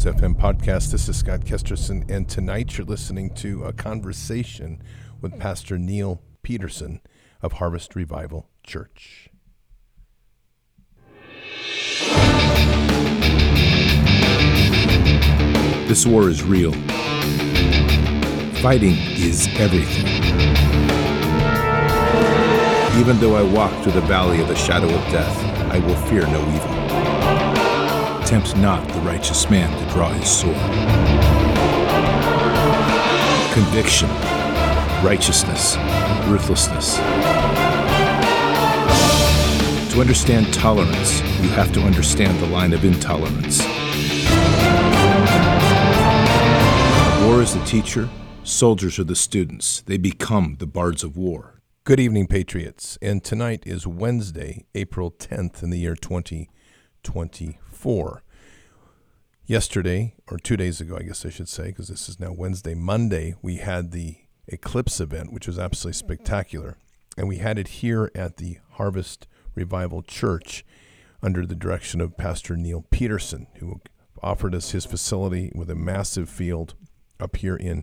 FM podcast. This is Scott Kesterson, and tonight you're listening to a conversation with Pastor Neil Peterson of Harvest Revival Church. This war is real. Fighting is everything. Even though I walk through the valley of the shadow of death, I will fear no evil. Tempt not the righteous man to draw his sword. Conviction, righteousness, ruthlessness. To understand tolerance, you have to understand the line of intolerance. War is the teacher, soldiers are the students. They become the bards of war. Good evening, Patriots. And tonight is Wednesday, April 10th in the year 2024. Yesterday, or 2 days ago, I guess I should say, because this is now Wednesday, Monday, we had the Eclipse event, which was absolutely spectacular. And we had it here at the Harvest Revival Church under the direction of Pastor Neil Peterson, who offered us his facility with a massive field up here in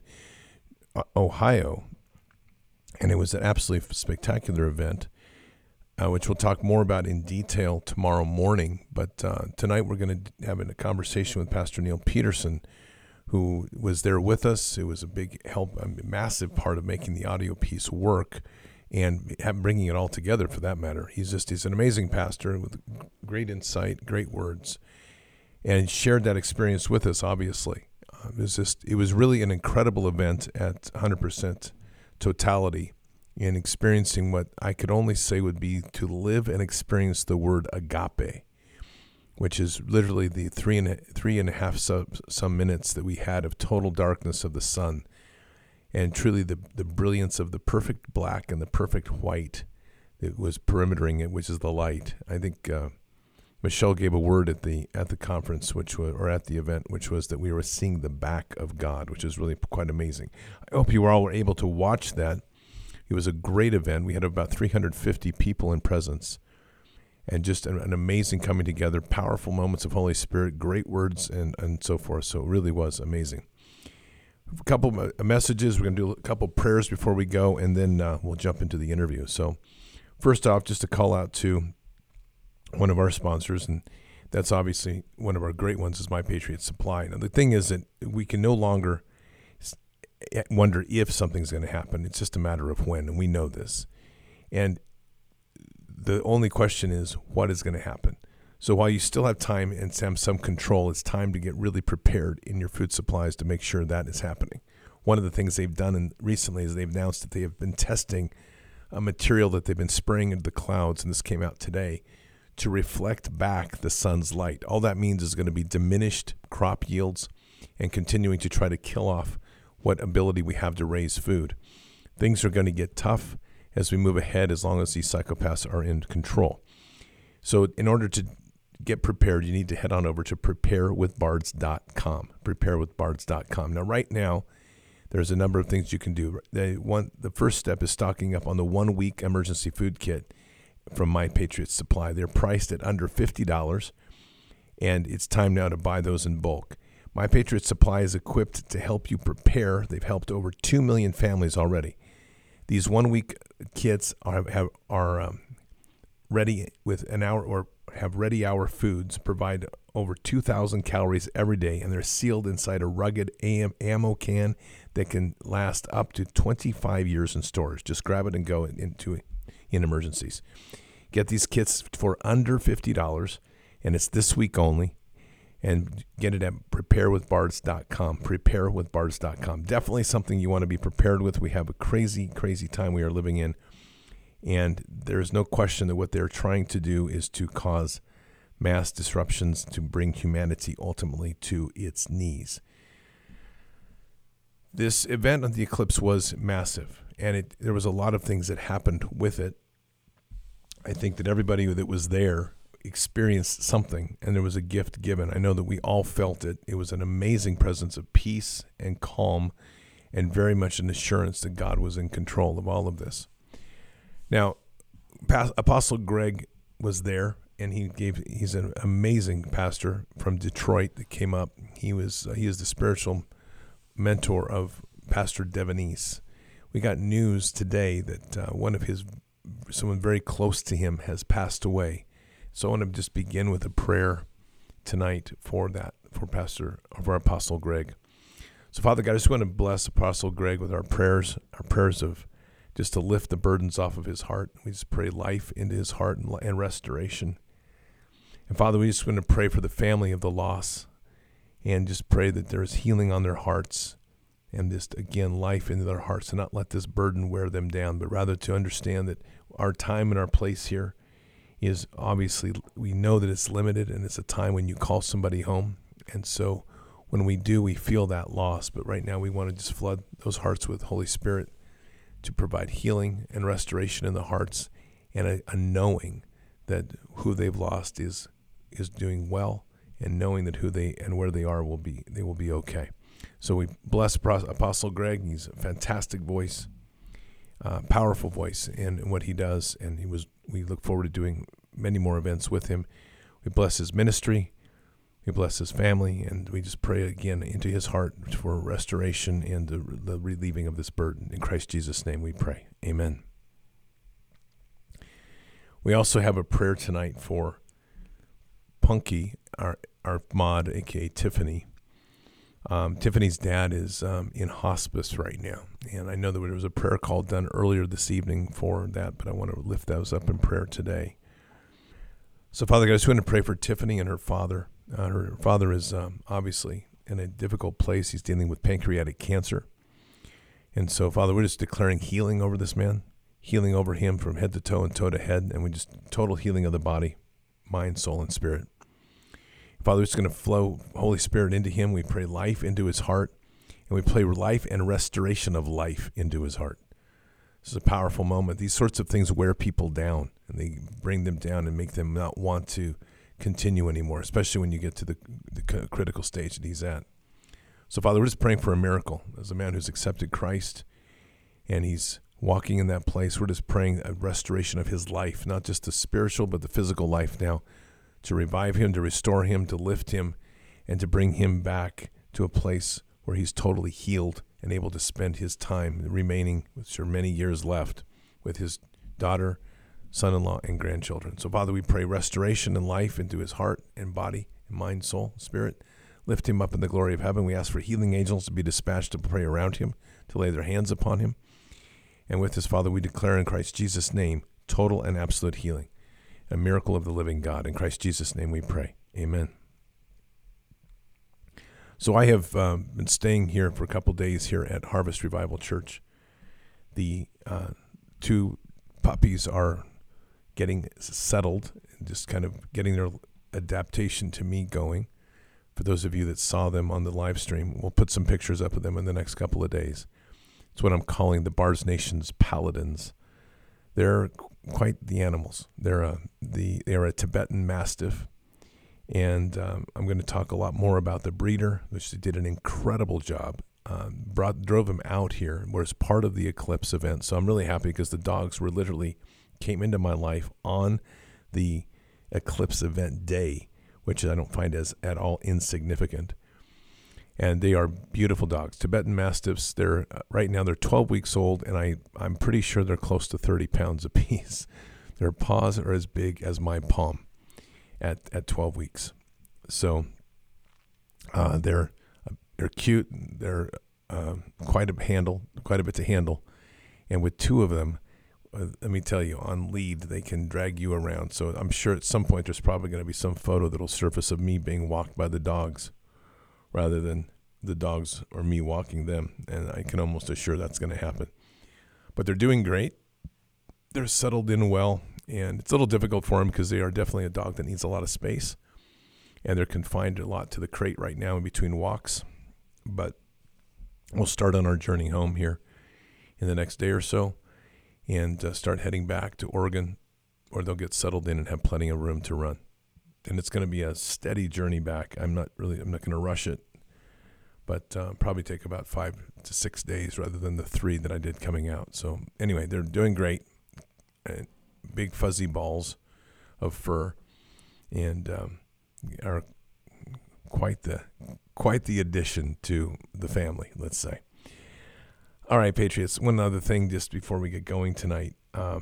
Ohio. And it was an absolutely spectacular event, which we'll talk more about in detail tomorrow morning. But tonight we're going to have a conversation with Pastor Neil Peterson, who was there with us. It was a big help, a massive part of making the audio piece work and bringing it all together, for that matter. He's an amazing pastor with great insight, great words, and shared that experience with us, obviously. It was really an incredible event at 100% totality, in experiencing what I could only say would be to live and experience the word agape, which is literally the three and a half some minutes that we had of total darkness of the sun, and truly the brilliance of the perfect black and the perfect white that was perimetering it, which is the light. I think Michelle gave a word at the conference, at the event, which was that we were seeing the back of God, which is really quite amazing. I hope you all were able to watch that. It was a great event. We had about 350 people in presence, and just an amazing coming together, powerful moments of Holy Spirit, great words, and so forth. So it really was amazing. A couple of messages. We're going to do a couple of prayers before we go, and then we'll jump into the interview. So first off, just a call out to one of our sponsors, and that's obviously one of our great ones, is My Patriot Supply. Now, the thing is that we can no longer wonder if something's going to happen. It's just a matter of when, and we know this. And the only question is, what is going to happen? So while you still have time and some control, it's time to get really prepared in your food supplies to make sure that is happening. One of the things they've done recently is they've announced that they have been testing a material that they've been spraying into the clouds, and this came out today, to reflect back the sun's light. All that means is going to be diminished crop yields and continuing to try to kill off what ability we have to raise food. Things are going to get tough as we move ahead, as long as these psychopaths are in control. So in order to get prepared, you need to head on over to preparewithbards.com, preparewithbards.com. Now, right now, there's a number of things you can do. The first step is stocking up on the 1-week emergency food kit from My Patriot Supply. They're priced at under $50, and it's time now to buy those in bulk. My Patriot Supply is equipped to help you prepare. They've helped over 2 million families already. These 1-week kits are ready with an hour, or have ready hour foods, provide over 2,000 calories every day, and they're sealed inside a rugged ammo can that can last up to 25 years in storage. Just grab it and go in emergencies. Get these kits for under $50, and it's this week only. And get it at preparewithbards.com, preparewithbards.com. Definitely something you want to be prepared with. We have a crazy, crazy time we are living in, and there's no question that what they're trying to do is to cause mass disruptions to bring humanity ultimately to its knees. This event of the eclipse was massive, and there was a lot of things that happened with it. I think that everybody that was there experienced something, and there was a gift given. I know that we all felt it. It was an amazing presence of peace and calm, and very much an assurance that God was in control of all of this. Now, Apostle Greg was there and he's an amazing pastor from Detroit that came up. He is the spiritual mentor of Pastor Devanese. We got news today that someone very close to him has passed away. So I want to just begin with a prayer tonight for our Apostle Greg. So Father God, I just want to bless Apostle Greg with our prayers of just to lift the burdens off of his heart. We just pray life into his heart and restoration. And Father, we just want to pray for the family of the loss and just pray that there is healing on their hearts and just, again, life into their hearts, and not let this burden wear them down, but rather to understand that our time and our place here is obviously, we know that it's limited, and it's a time when you call somebody home. And so when we do, we feel that loss. But right now we want to just flood those hearts with Holy Spirit to provide healing and restoration in the hearts, and a knowing that who they've lost is doing well, and knowing that who they and where they are will be okay. So we bless Apostle Greg. He's a fantastic voice, powerful voice in what he does, and we look forward to doing many more events with him. We bless his ministry, we bless his family, and we just pray again into his heart for restoration and the relieving of this burden. In Christ Jesus' name we pray. Amen. We also have a prayer tonight for Punky, our mod, aka Tiffany. Tiffany's dad is in hospice right now, and I know that there was a prayer call done earlier this evening for that, but I want to lift those up in prayer today. So, Father God, I just want to pray for Tiffany and her father. Her father is obviously in a difficult place. He's dealing with pancreatic cancer. And so, Father, we're just declaring healing over this man, healing over him from head to toe and toe to head, and we just total healing of the body, mind, soul, and spirit. Father, it's going to flow Holy Spirit into him. We pray life into his heart, and we pray life and restoration of life into his heart. This is a powerful moment. These sorts of things wear people down, and they bring them down and make them not want to continue anymore, especially when you get to the critical stage that he's at. So, Father, we're just praying for a miracle. As a man who's accepted Christ, and he's walking in that place, we're just praying a restoration of his life, not just the spiritual, but the physical life now, to revive him, to restore him, to lift him, and to bring him back to a place where he's totally healed and able to spend his time, the remaining, which are many years left, with his daughter, son-in-law, and grandchildren. So, Father, we pray restoration and life into his heart and body, and mind, soul, spirit. Lift him up in the glory of heaven. We ask for healing angels to be dispatched to pray around him, to lay their hands upon him. And with this, Father, we declare in Christ Jesus' name total and absolute healing, a miracle of the living God. In Christ Jesus' name we pray. Amen. So I have been staying here for a couple days here at Harvest Revival Church. The two puppies are getting settled, and just kind of getting their adaptation to me going. For those of you that saw them on the live stream, we'll put some pictures up of them in the next couple of days. It's what I'm calling the Bars Nation's Paladins. They're quite the animals. They're a Tibetan Mastiff, and I'm going to talk a lot more about the breeder, which they did an incredible job. Drove him out here, was part of the Eclipse event. So I'm really happy because the dogs came into my life on the Eclipse event day, which I don't find as at all insignificant. And they are beautiful dogs, Tibetan Mastiffs. They're right now they're 12 weeks old, and I'm pretty sure they're close to 30 pounds apiece. Their paws are as big as my palm at 12 weeks. So they're cute. They're quite a bit to handle. And with two of them, let me tell you, on lead, they can drag you around. So I'm sure at some point there's probably going to be some photo that'll surface of me being walked by the dogs rather than the dogs or me walking them. And I can almost assure that's going to happen. But they're doing great. They're settled in well. And it's a little difficult for them because they are definitely a dog that needs a lot of space. And they're confined a lot to the crate right now in between walks. But we'll start on our journey home here in the next day or so, and start heading back to Oregon, where they'll get settled in and have plenty of room to run. And it's going to be a steady journey back. I'm not going to rush it, but probably take about 5 to 6 days rather than the 3 that I did coming out. So anyway, they're doing great. Big fuzzy balls of fur, and are quite the addition to the family, let's say. All right, Patriots, one other thing just before we get going tonight.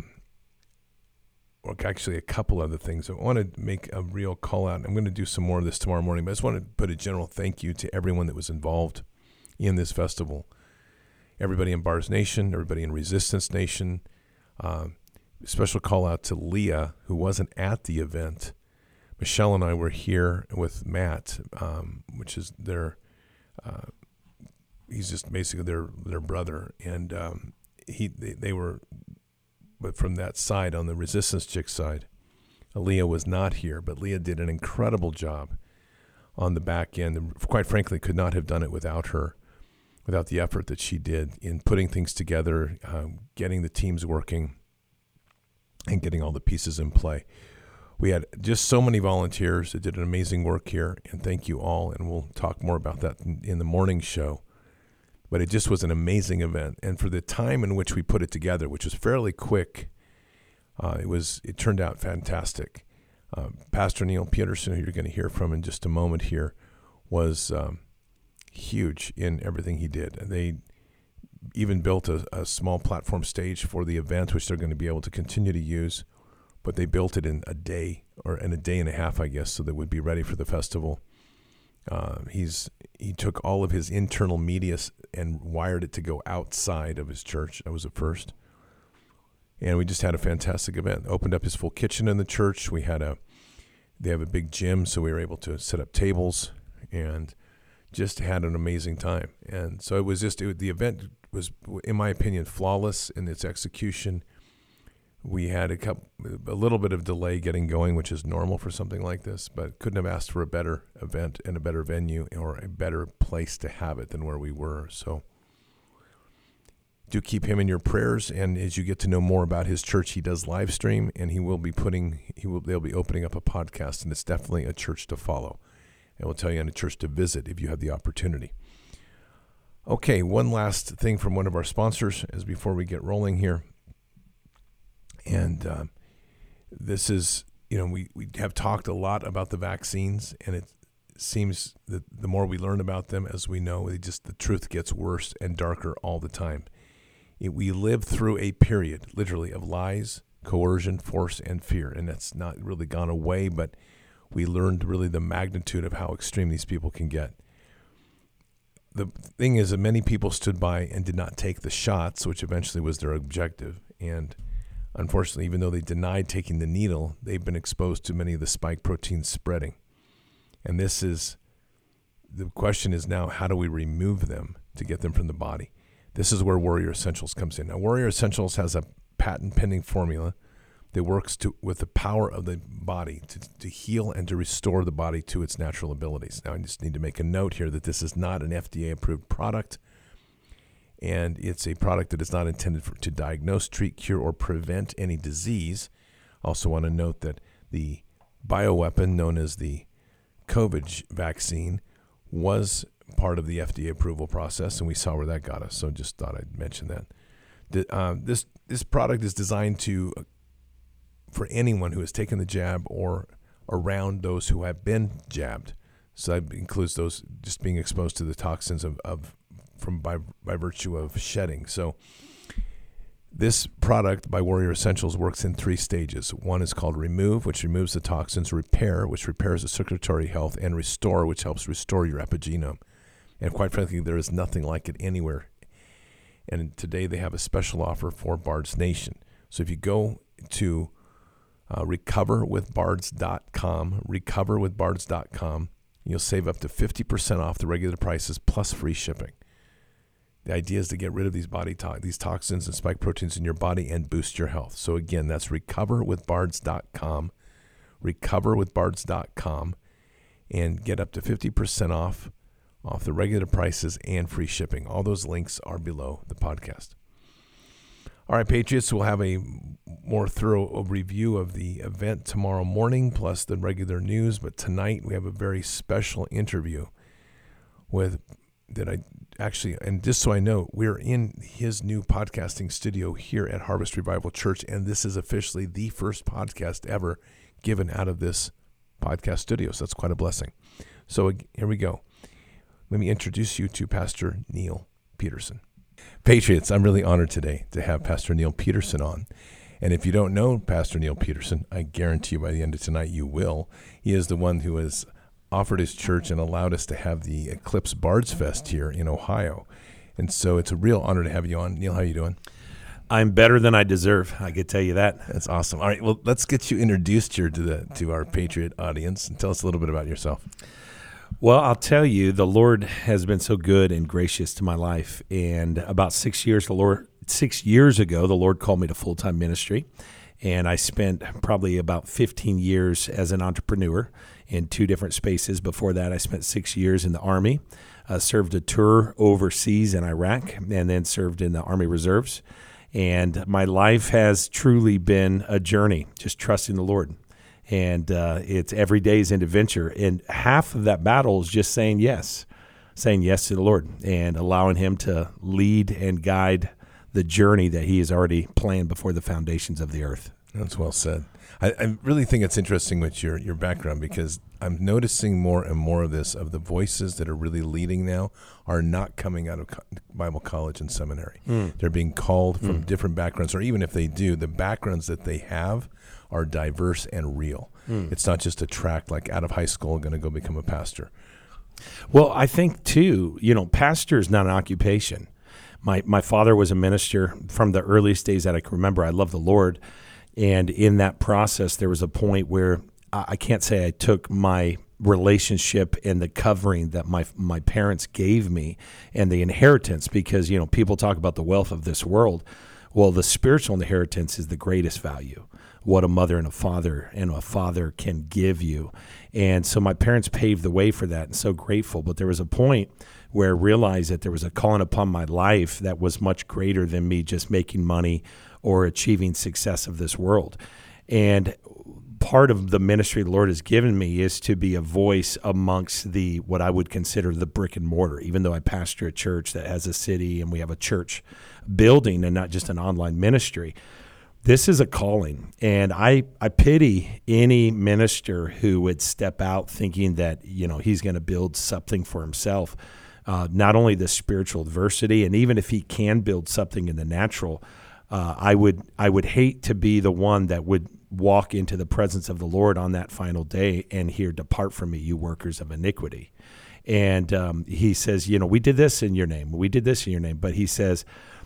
Or actually a couple other things. I want to make a real call out. I'm going to do some more of this tomorrow morning, but I just want to put a general thank you to everyone that was involved in this festival. Everybody in Bars Nation, everybody in Resistance Nation. Special call out to Leah, who wasn't at the event. Michelle and I were here with Matt, which is he's just basically their brother, and they were. But from that side, on the Resistance Chick side, Leah was not here, but Leah did an incredible job on the back end. And quite frankly, could not have done it without her, without the effort that she did in putting things together, getting the teams working, and getting all the pieces in play. We had just so many volunteers that did an amazing work here, and thank you all. And we'll talk more about that in the morning show. But it just was an amazing event. And for the time in which we put it together, which was fairly quick, it turned out fantastic. Pastor Neil Peterson, who you're going to hear from in just a moment here, was huge in everything he did. And they even built a small platform stage for the event, which they're going to be able to continue to use. But they built it in a day, or in a day and a half, I guess, so that it would be ready for the festival. He took all of his internal media and wired it to go outside of his church. That was the first. And we just had a fantastic event. Opened up his full kitchen in the church. They have a big gym, so we were able to set up tables and just had an amazing time. And so the event was, in my opinion, flawless in its execution. We had a little bit of delay getting going, which is normal for something like this, but couldn't have asked for a better event and a better venue or a better place to have it than where we were. So do keep him in your prayers. And as you get to know more about his church, he does live stream, and they'll be opening up a podcast, and it's definitely a church to follow. And we'll tell you on a church to visit if you have the opportunity. Okay, one last thing from one of our sponsors as before we get rolling here. And this is, we have talked a lot about the vaccines, and it seems that the more we learn about them, as we know, the truth gets worse and darker all the time. We live through a period, literally, of lies, coercion, force, and fear, and that's not really gone away, but we learned really the magnitude of how extreme these people can get. The thing is that many people stood by and did not take the shots, which eventually was their objective, and unfortunately, even though they denied taking the needle, they've been exposed to many of the spike proteins spreading. And the question is now, how do we remove them to get them from the body? This is where Warrior Essentials comes in. Now, Warrior Essentials has a patent-pending formula that works with the power of the body to heal and to restore the body to its natural abilities. Now, I just need to make a note here that this is not an FDA-approved product, and it's a product that is not intended to diagnose, treat, cure, or prevent any disease. Also want to note that the bioweapon known as the COVID vaccine was part of the FDA approval process, and we saw where that got us, so just thought I'd mention that. This product is designed for anyone who has taken the jab or around those who have been jabbed. So that includes those just being exposed to the toxins by virtue of shedding. So this product by Warrior Essentials works in 3 stages. One is called Remove, which removes the toxins, Repair, which repairs the circulatory health, and Restore, which helps restore your epigenome. And quite frankly, there is nothing like it anywhere. And today they have a special offer for Bards Nation. So if you go to recoverwithbards.com, you'll save up to 50% off the regular prices plus free shipping. The idea is to get rid of these these toxins and spike proteins in your body and boost your health. So again, that's recoverwithbards.com, recoverwithbards.com, and get up to 50% off the regular prices and free shipping. All those links are below the podcast. All right, Patriots, we'll have a more thorough review of the event tomorrow morning, plus the regular news. But tonight we have a very special interview and just so I know, we're in his new podcasting studio here at Harvest Revival Church, and this is officially the first podcast ever given out of this podcast studio. So that's quite a blessing. So here we go. Let me introduce you to Pastor Neil Peterson. Patriots, I'm really honored today to have Pastor Neil Peterson on. And if you don't know Pastor Neil Peterson, I guarantee you by the end of tonight you will. He is the one who has offered his church and allowed us to have the Eclipse Bards Fest here in Ohio. And so it's a real honor to have you on. Neil, how are you doing? I'm better than I deserve. I can tell you that. That's awesome. All right, well, let's get you introduced here to our Patriot audience and tell us a little bit about yourself. Well, I'll tell you, the Lord has been so good and gracious to my life. And about 6 years ago, the Lord called me to full-time ministry. And I spent probably about 15 years as an entrepreneur in 2 different spaces. Before that, I spent 6 years in the Army, served a tour overseas in Iraq, and then served in the Army Reserves. And my life has truly been a journey, just trusting the Lord. And it's every day is an adventure. And half of that battle is just saying yes to the Lord and allowing him to lead and guide the journey that he has already planned before the foundations of the earth. That's well said. I really think it's interesting with your background, because I'm noticing more and more of this, of the voices that are really leading now are not coming out of Bible college and seminary. They're being called from different backgrounds, or even if they do, the backgrounds that they have are diverse and real. It's not just a track like out of high school, going to go become a pastor. Well, I think too, pastor is not an occupation. My father was a minister from the earliest days that I can remember. I love the Lord. And in that process, there was a point where I can't say I took my relationship and the covering that my parents gave me and the inheritance, because, people talk about the wealth of this world. Well, the spiritual inheritance is the greatest value, what a mother and a father can give you. And so my parents paved the way for that, and so grateful. But there was a point where I realized that there was a calling upon my life that was much greater than me just making money or achieving success of this world. And part of the ministry the Lord has given me is to be a voice amongst what I would consider the brick and mortar, even though I pastor a church that has a city and we have a church building and not just an online ministry. This is a calling, and I pity any minister who would step out thinking that, he's going to build something for himself, not only the spiritual adversity, and even if he can build something in the natural, I would hate to be the one that would walk into the presence of the Lord on that final day and hear, "Depart from me, you workers of iniquity." And he says, we did this in your name. We did this in your name. But he says,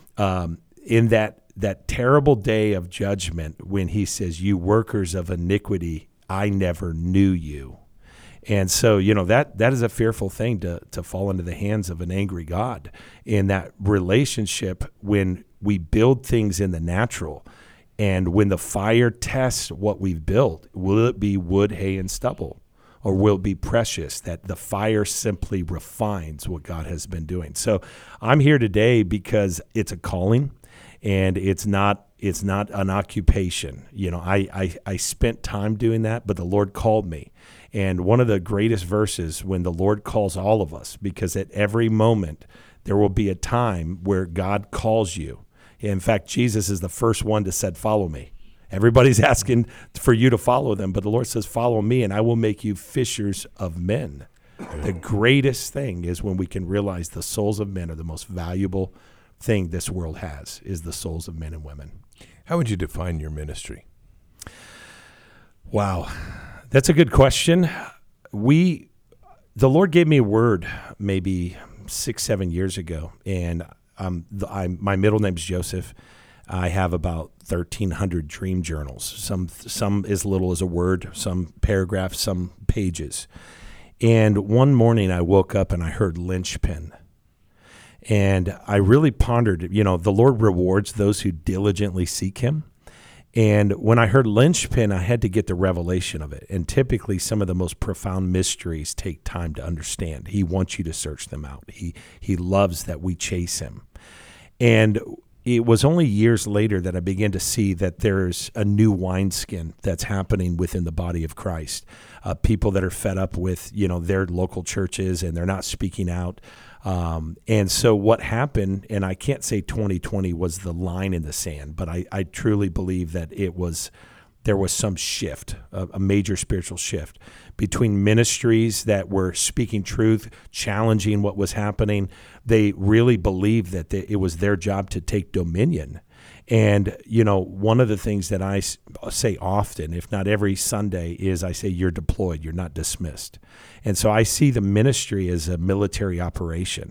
in that terrible day of judgment, when he says, "You workers of iniquity, I never knew you." And so, that is a fearful thing to fall into the hands of an angry God. In that relationship, when we build things in the natural, and when the fire tests what we've built, will it be wood, hay, and stubble? Or will it be precious, that the fire simply refines what God has been doing? So I'm here today because it's a calling, and it's not an occupation. I spent time doing that, but the Lord called me. And one of the greatest verses, when the Lord calls all of us, because at every moment there will be a time where God calls you. In fact, Jesus is the first one to said, "Follow me." Everybody's asking for you to follow them, but the Lord says, "Follow me, and I will make you fishers of men." The greatest thing is when we can realize the souls of men are the most valuable thing this world has, is the souls of men and women. How would you define your ministry? Wow, that's a good question. The Lord gave me a word maybe 6-7 years ago, and my middle name's Joseph. I have about 1,300 dream journals, some as little as a word, some paragraphs, some pages. And one morning I woke up and I heard linchpin. And I really pondered, the Lord rewards those who diligently seek him. And when I heard linchpin, I had to get the revelation of it. And typically some of the most profound mysteries take time to understand. He wants you to search them out. He loves that we chase him. And it was only years later that I began to see that there's a new wineskin that's happening within the body of Christ. People that are fed up with, their local churches, and they're not speaking out. And so what happened, and I can't say 2020 was the line in the sand, but I truly believe that it was there was some shift, a major spiritual shift between ministries that were speaking truth, challenging what was happening. They really believed that it was their job to take dominion. And, one of the things that I say often, if not every Sunday, is I say, you're deployed, you're not dismissed. And so I see the ministry as a military operation.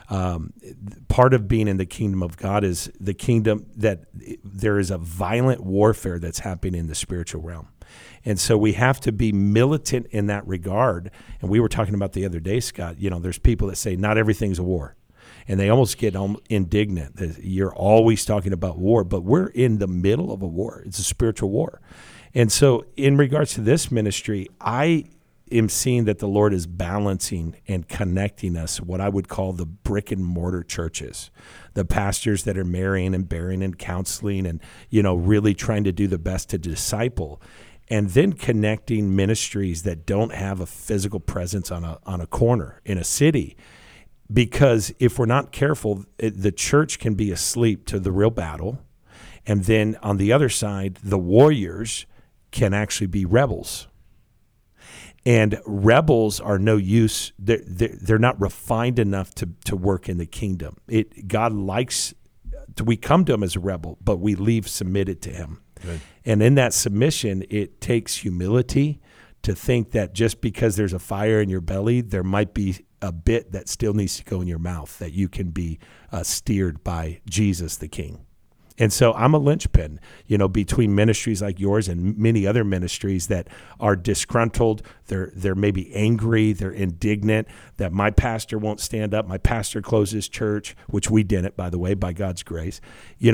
Part of being in the kingdom of God is the kingdom that there is a violent warfare that's happening in the spiritual realm. And so we have to be militant in that regard. And we were talking about the other day, Scott, there's people that say not everything's a war. And they almost get indignant that you're always talking about war, but we're in the middle of a war. It's a spiritual war. And so in regards to this ministry, I am seeing that the Lord is balancing and connecting us, what I would call the brick and mortar churches, the pastors that are marrying and bearing and counseling and, really trying to do the best to disciple, and then connecting ministries that don't have a physical presence on a corner in a city. Because if we're not careful, the church can be asleep to the real battle. And then on the other side, the warriors can actually be rebels. And rebels are no use. They're not refined enough to work in the kingdom. God likes, we come to him as a rebel, but we leave submitted to him. Good. And in that submission, it takes humility to think that just because there's a fire in your belly, there might be a bit that still needs to go in your mouth, that you can be steered by Jesus the King. And so I'm a linchpin, between ministries like yours and many other ministries that are disgruntled. They're maybe angry, they're indignant that my pastor won't stand up. My pastor closes church, which we didn't, by the way, by God's grace,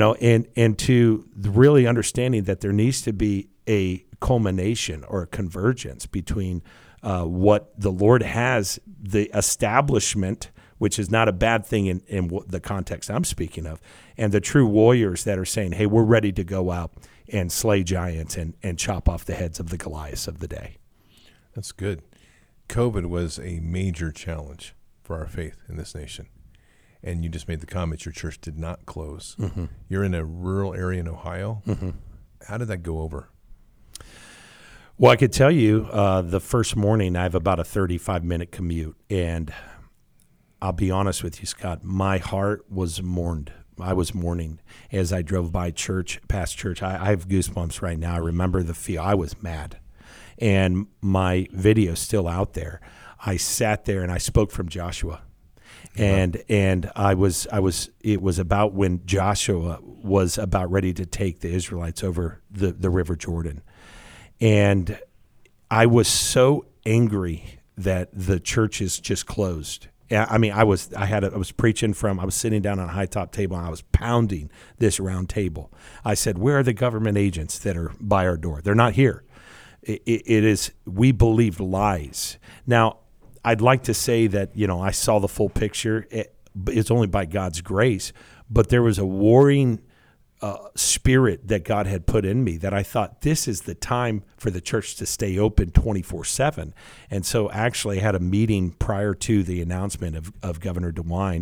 and to really understanding that there needs to be a culmination or a convergence between what the Lord has, the establishment, which is not a bad thing in the context I'm speaking of, and the true warriors that are saying, hey, we're ready to go out and slay giants and chop off the heads of the Goliaths of the day. That's good. COVID was a major challenge for our faith in this nation. And you just made the comment your church did not close. Mm-hmm. You're in a rural area in Ohio. Mm-hmm. How did that go over? Well, I could tell you the first morning I have about a 35-minute commute, and I'll be honest with you, Scott, my heart was mourned. I was mourning as I drove by past church. I have goosebumps right now. I remember the feel. I was mad, and my video's still out there. I sat there and I spoke from Joshua, and I was. It was about when Joshua was about ready to take the Israelites over the River Jordan. And I was so angry that the churches just closed. I mean, I was preaching I was sitting down on a high top table and I was pounding this round table. I said, where are the government agents that are by our door? They're not here. It is, we believed lies. Now, I'd like to say that, I saw the full picture. It's only by God's grace, but there was a warring spirit that God had put in me that I thought this is the time for the church to stay open 24/7. And so actually I had a meeting prior to the announcement of Governor DeWine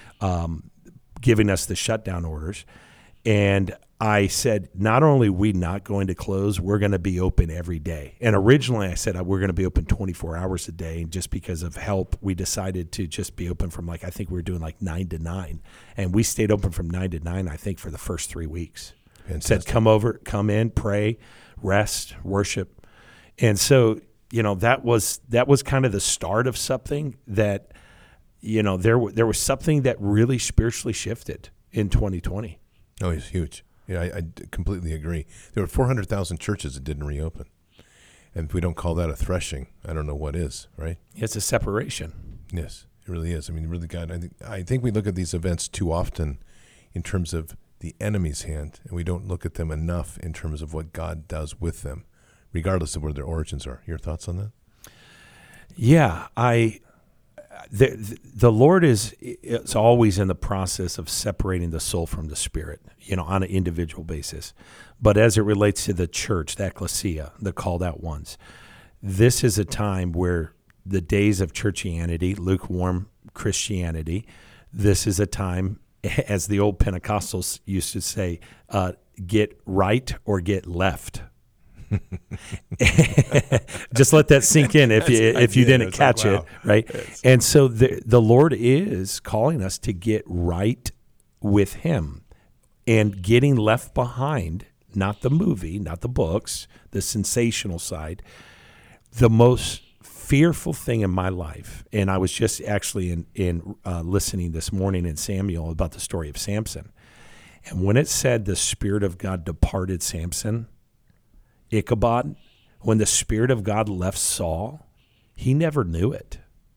giving us the shutdown orders. And I said, not only are we not going to close, we're going to be open every day. And originally I said we're going to be open 24 hours a day. And just because of help, we decided to just be open from I think we were doing 9 to 9. And we stayed open from 9 to 9, I think, for the first 3 weeks. Fantastic. Said, come in, pray, rest, worship. And so, that was kind of the start of something that, there was something that really spiritually shifted in 2020. Oh, it's huge. Yeah, I completely agree. There were 400,000 churches that didn't reopen. And if we don't call that a threshing, I don't know what is, right? It's a separation. Yes, it really is. I mean, really, God, I think we look at these events too often in terms of the enemy's hand, and we don't look at them enough in terms of what God does with them, regardless of where their origins are. Your thoughts on that? Yeah, the Lord is always in the process of separating the soul from the spirit, on an individual basis. But as it relates to the church, the ecclesia, the called out ones, this is a time where the days of churchianity, lukewarm Christianity, this is a time, as the old Pentecostals used to say, get right or get left. Just let that sink in if you didn't catch it, right? And so the Lord is calling us to get right with him, and getting left behind, not the movie, not the books, the sensational side. The most fearful thing in my life, and I was just actually in listening this morning in Samuel about the story of Samson. And when it said the Spirit of God departed Samson, Ichabod, when the Spirit of God left Saul, he never knew it.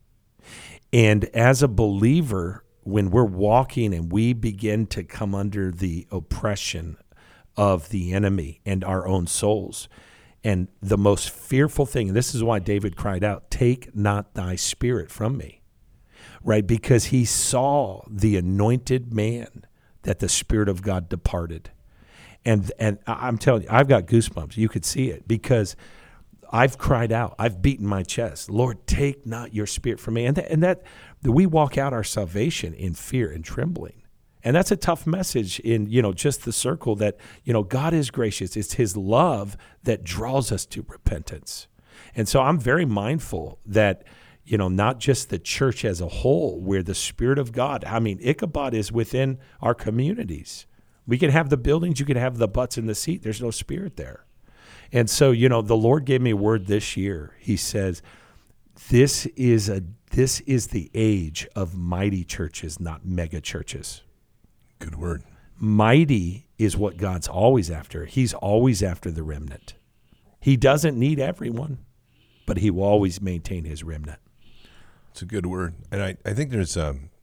And as a believer, when we're walking and we begin to come under the oppression of the enemy and our own souls, and the most fearful thing, and this is why David cried out, "Take not thy spirit from me," right? Because he saw the anointed man that the Spirit of God departed. And I'm telling you, I've got goosebumps. You could see it because I've cried out. I've beaten my chest. Lord, take not your spirit from me. And that we walk out our salvation in fear and trembling. And that's a tough message in, just the circle that, God is gracious. It's his love that draws us to repentance. And so I'm very mindful that, not just the church as a whole, where the Spirit of God, Ichabod is within our communities. We can have the buildings, you can have the butts in the seat. There's no Spirit there. And so, the Lord gave me a word this year. He says, this is the age of mighty churches, not mega churches. Good word. Mighty is what God's always after. He's always after the remnant. He doesn't need everyone, but he will always maintain his remnant. It's a good word. And I think there's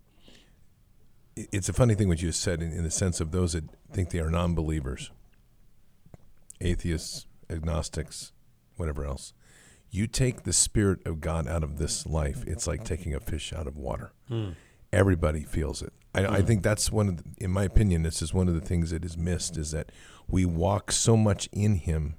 it's a funny thing what you said in the sense of those that think they are non-believers, atheists, agnostics, whatever else. You take the Spirit of God out of this life, it's like taking a fish out of water. Everybody feels it. I think that's in my opinion, this is one of the things that is missed, is that we walk so much in him,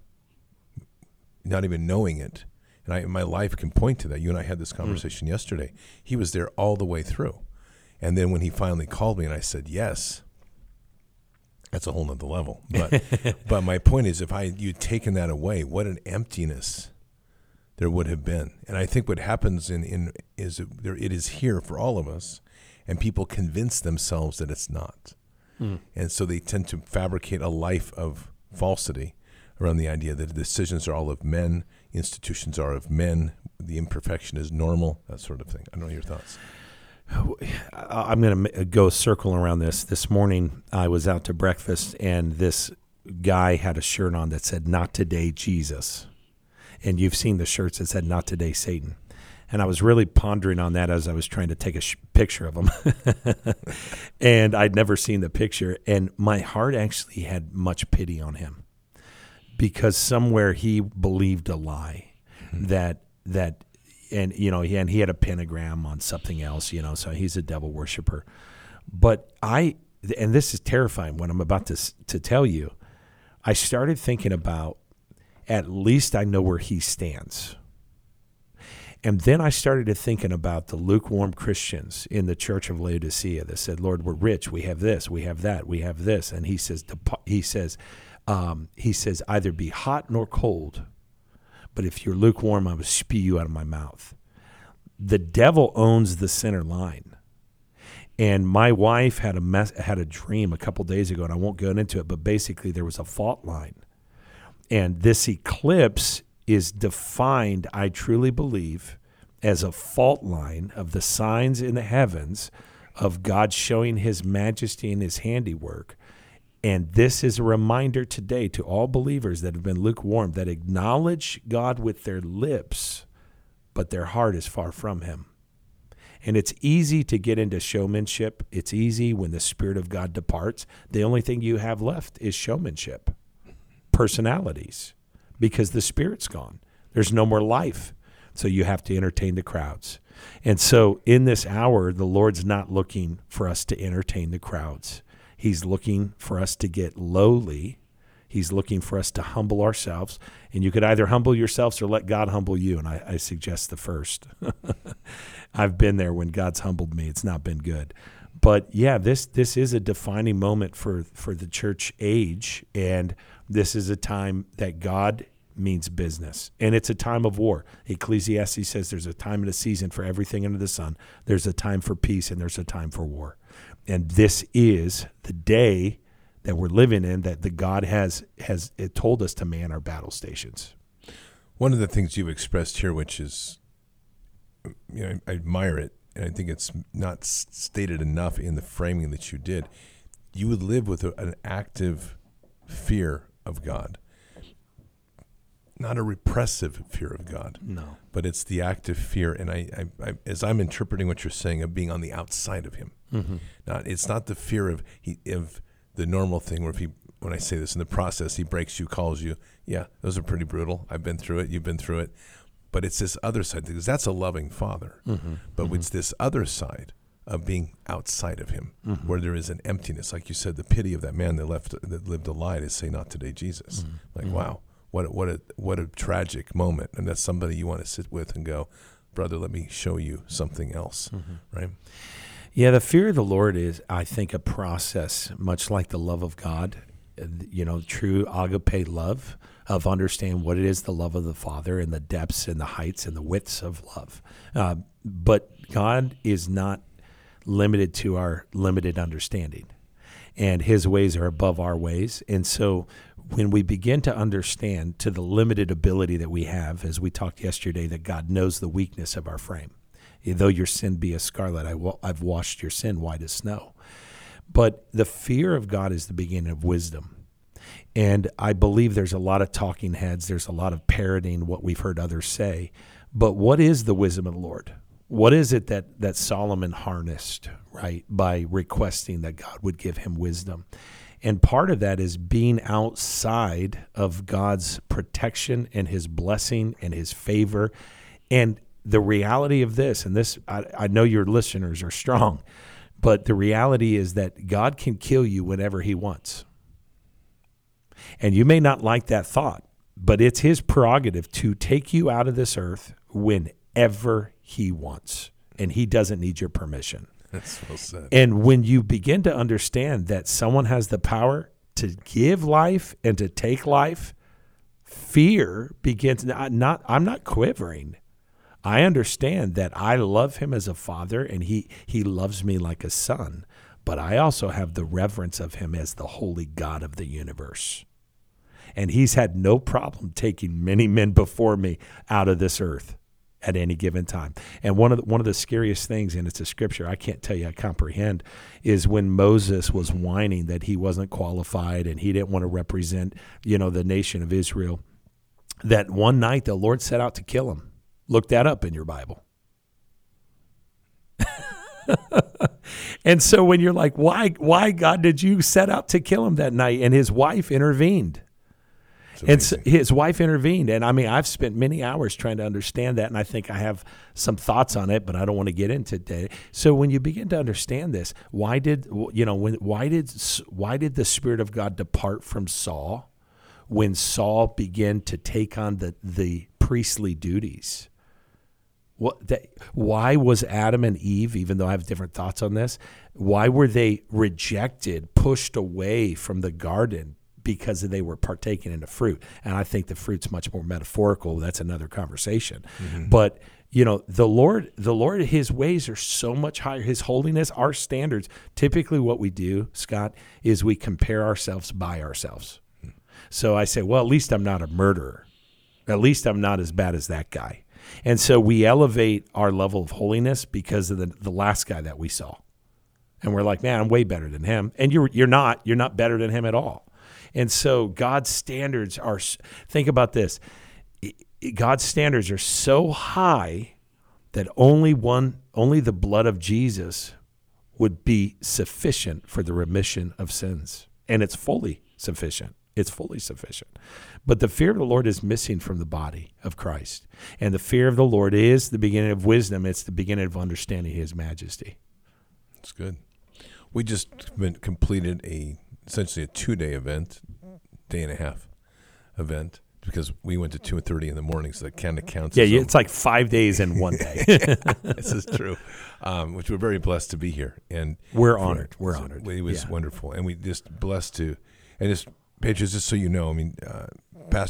not even knowing it. And my life can point to that. You and I had this conversation yesterday. He was there all the way through. And then when he finally called me and I said yes, that's a whole nother level. But my point is, if you'd taken that away, what an emptiness there would have been. And I think what happens is it is here for all of us, and people convince themselves that it's not. And so they tend to fabricate a life of falsity around the idea that the decisions are all of men, institutions are of men, the imperfection is normal, that sort of thing. I don't know your thoughts. I'm going to go circle around this. This morning, I was out to breakfast, and this guy had a shirt on that said, "Not today, Jesus." And you've seen the shirts that said, "Not today, Satan." And I was really pondering on that as I was trying to take a picture of him. And I'd never seen the picture. And my heart actually had much pity on him, because somewhere he believed a lie and he had a pentagram on something else, so he's a devil worshiper. But and this is terrifying what I'm about to tell you, I started thinking about, at least I know where he stands. And then I started thinking about the lukewarm Christians in the church of Laodicea that said, "Lord, we're rich. We have this. We have that. We have this." And he says, either be hot nor cold, but if you're lukewarm, I will spew you out of my mouth. The devil owns the center line. And my wife had a dream a couple days ago, and I won't go into it, but basically there was a fault line. And this eclipse is defined, I truly believe, as a fault line of the signs in the heavens of God showing his majesty and his handiwork. And this is a reminder today to all believers that have been lukewarm, that acknowledge God with their lips, but their heart is far from him. And it's easy to get into showmanship. It's easy when the Spirit of God departs. The only thing you have left is showmanship, personalities, because the Spirit's gone. There's no more life. So you have to entertain the crowds. And so in this hour, the Lord's not looking for us to entertain the crowds. He's looking for us to get lowly. He's looking for us to humble ourselves. And you could either humble yourselves or let God humble you. And I suggest the first. I've been there when God's humbled me. It's not been good. But yeah, this is a defining moment for the church age. And this is a time that God means business, and it's a time of war. Ecclesiastes says there's a time and a season for everything under the sun. There's a time for peace, and there's a time for war. And this is the day that we're living in, that the God has it told us to man our battle stations. One of the things you've expressed here, which is, I admire it, and I think it's not stated enough in the framing that you did. You would live with an active fear of God, not a repressive fear of God. No, but it's the active fear. And I as I'm interpreting what you're saying, of being on the outside of Him. Mm-hmm. It's not the fear of the normal thing where when I say this in the process, He breaks you, calls you. Yeah, those are pretty brutal. I've been through it. You've been through it. But it's this other side, because that's a loving Father. Mm-hmm. But it's this other side of being outside of Him, mm-hmm. where there is an emptiness. Like you said, the pity of that man that lived a lie to say, "Not today, Jesus." Mm-hmm. Like, mm-hmm. wow, what a tragic moment. And that's somebody you want to sit with and go, "Brother, let me show you something else," mm-hmm. right? Yeah, the fear of the Lord is, I think, a process, much like the love of God, true agape love, of understanding what it is, the love of the Father, and the depths and the heights and the widths of love. But God is not limited to our limited understanding, and His ways are above our ways. And so when we begin to understand, to the limited ability that we have, as we talked yesterday, that God knows the weakness of our frame. Though your sin be as scarlet, I've washed your sin white as snow. But the fear of God is the beginning of wisdom. And I believe there's a lot of talking heads. There's a lot of parroting what we've heard others say. But what is the wisdom of the Lord? What is it that Solomon harnessed, right, by requesting that God would give him wisdom? And part of that is being outside of God's protection and His blessing and His favor. And the reality of this, and this, I know your listeners are strong, but the reality is that God can kill you whenever He wants. And you may not like that thought, but it's His prerogative to take you out of this earth whenever He wants, and He doesn't need your permission. That's well said. And when you begin to understand that someone has the power to give life and to take life, fear begins. I'm not quivering. I understand that I love Him as a father, and he loves me like a son, but I also have the reverence of Him as the holy God of the universe. And He's had no problem taking many men before me out of this earth at any given time. And one of the scariest things, and it's a scripture I can't tell you I comprehend, is when Moses was whining that he wasn't qualified and he didn't want to represent, the nation of Israel, that one night the Lord set out to kill him. Look that up in your Bible. And so when you're like, why God did you set out to kill him that night? And his wife intervened. And so his wife intervened. And I've spent many hours trying to understand that. And I think I have some thoughts on it, but I don't want to get into it today. So when you begin to understand this, why did the Spirit of God depart from Saul when Saul began to take on the priestly duties? Why was Adam and Eve, even though I have different thoughts on this, why were they rejected, pushed away from the garden? Because they were partaking in the fruit. And I think the fruit's much more metaphorical. That's another conversation. Mm-hmm. But, the Lord, His ways are so much higher. His holiness, our standards, typically what we do, Scott, is we compare ourselves by ourselves. Mm-hmm. So I say, well, at least I'm not a murderer. At least I'm not as bad as that guy. And so we elevate our level of holiness because of the last guy that we saw. And we're like, man, I'm way better than him. And you're not better than him at all. And so God's standards are, think about this, God's standards are so high that only the blood of Jesus would be sufficient for the remission of sins. And it's fully sufficient. It's fully sufficient. But the fear of the Lord is missing from the body of Christ. And the fear of the Lord is the beginning of wisdom. It's the beginning of understanding His majesty. That's good. We just completed essentially a 2-day event, day and a half event, because we went to 2:30 in the morning, so that kind of counts. Yeah, it's like 5 days in one day. This is true, which we're very blessed to be here. And we're honored. We're honored. It was wonderful. And we just blessed to, and just, Patriots, just so you know, Pastor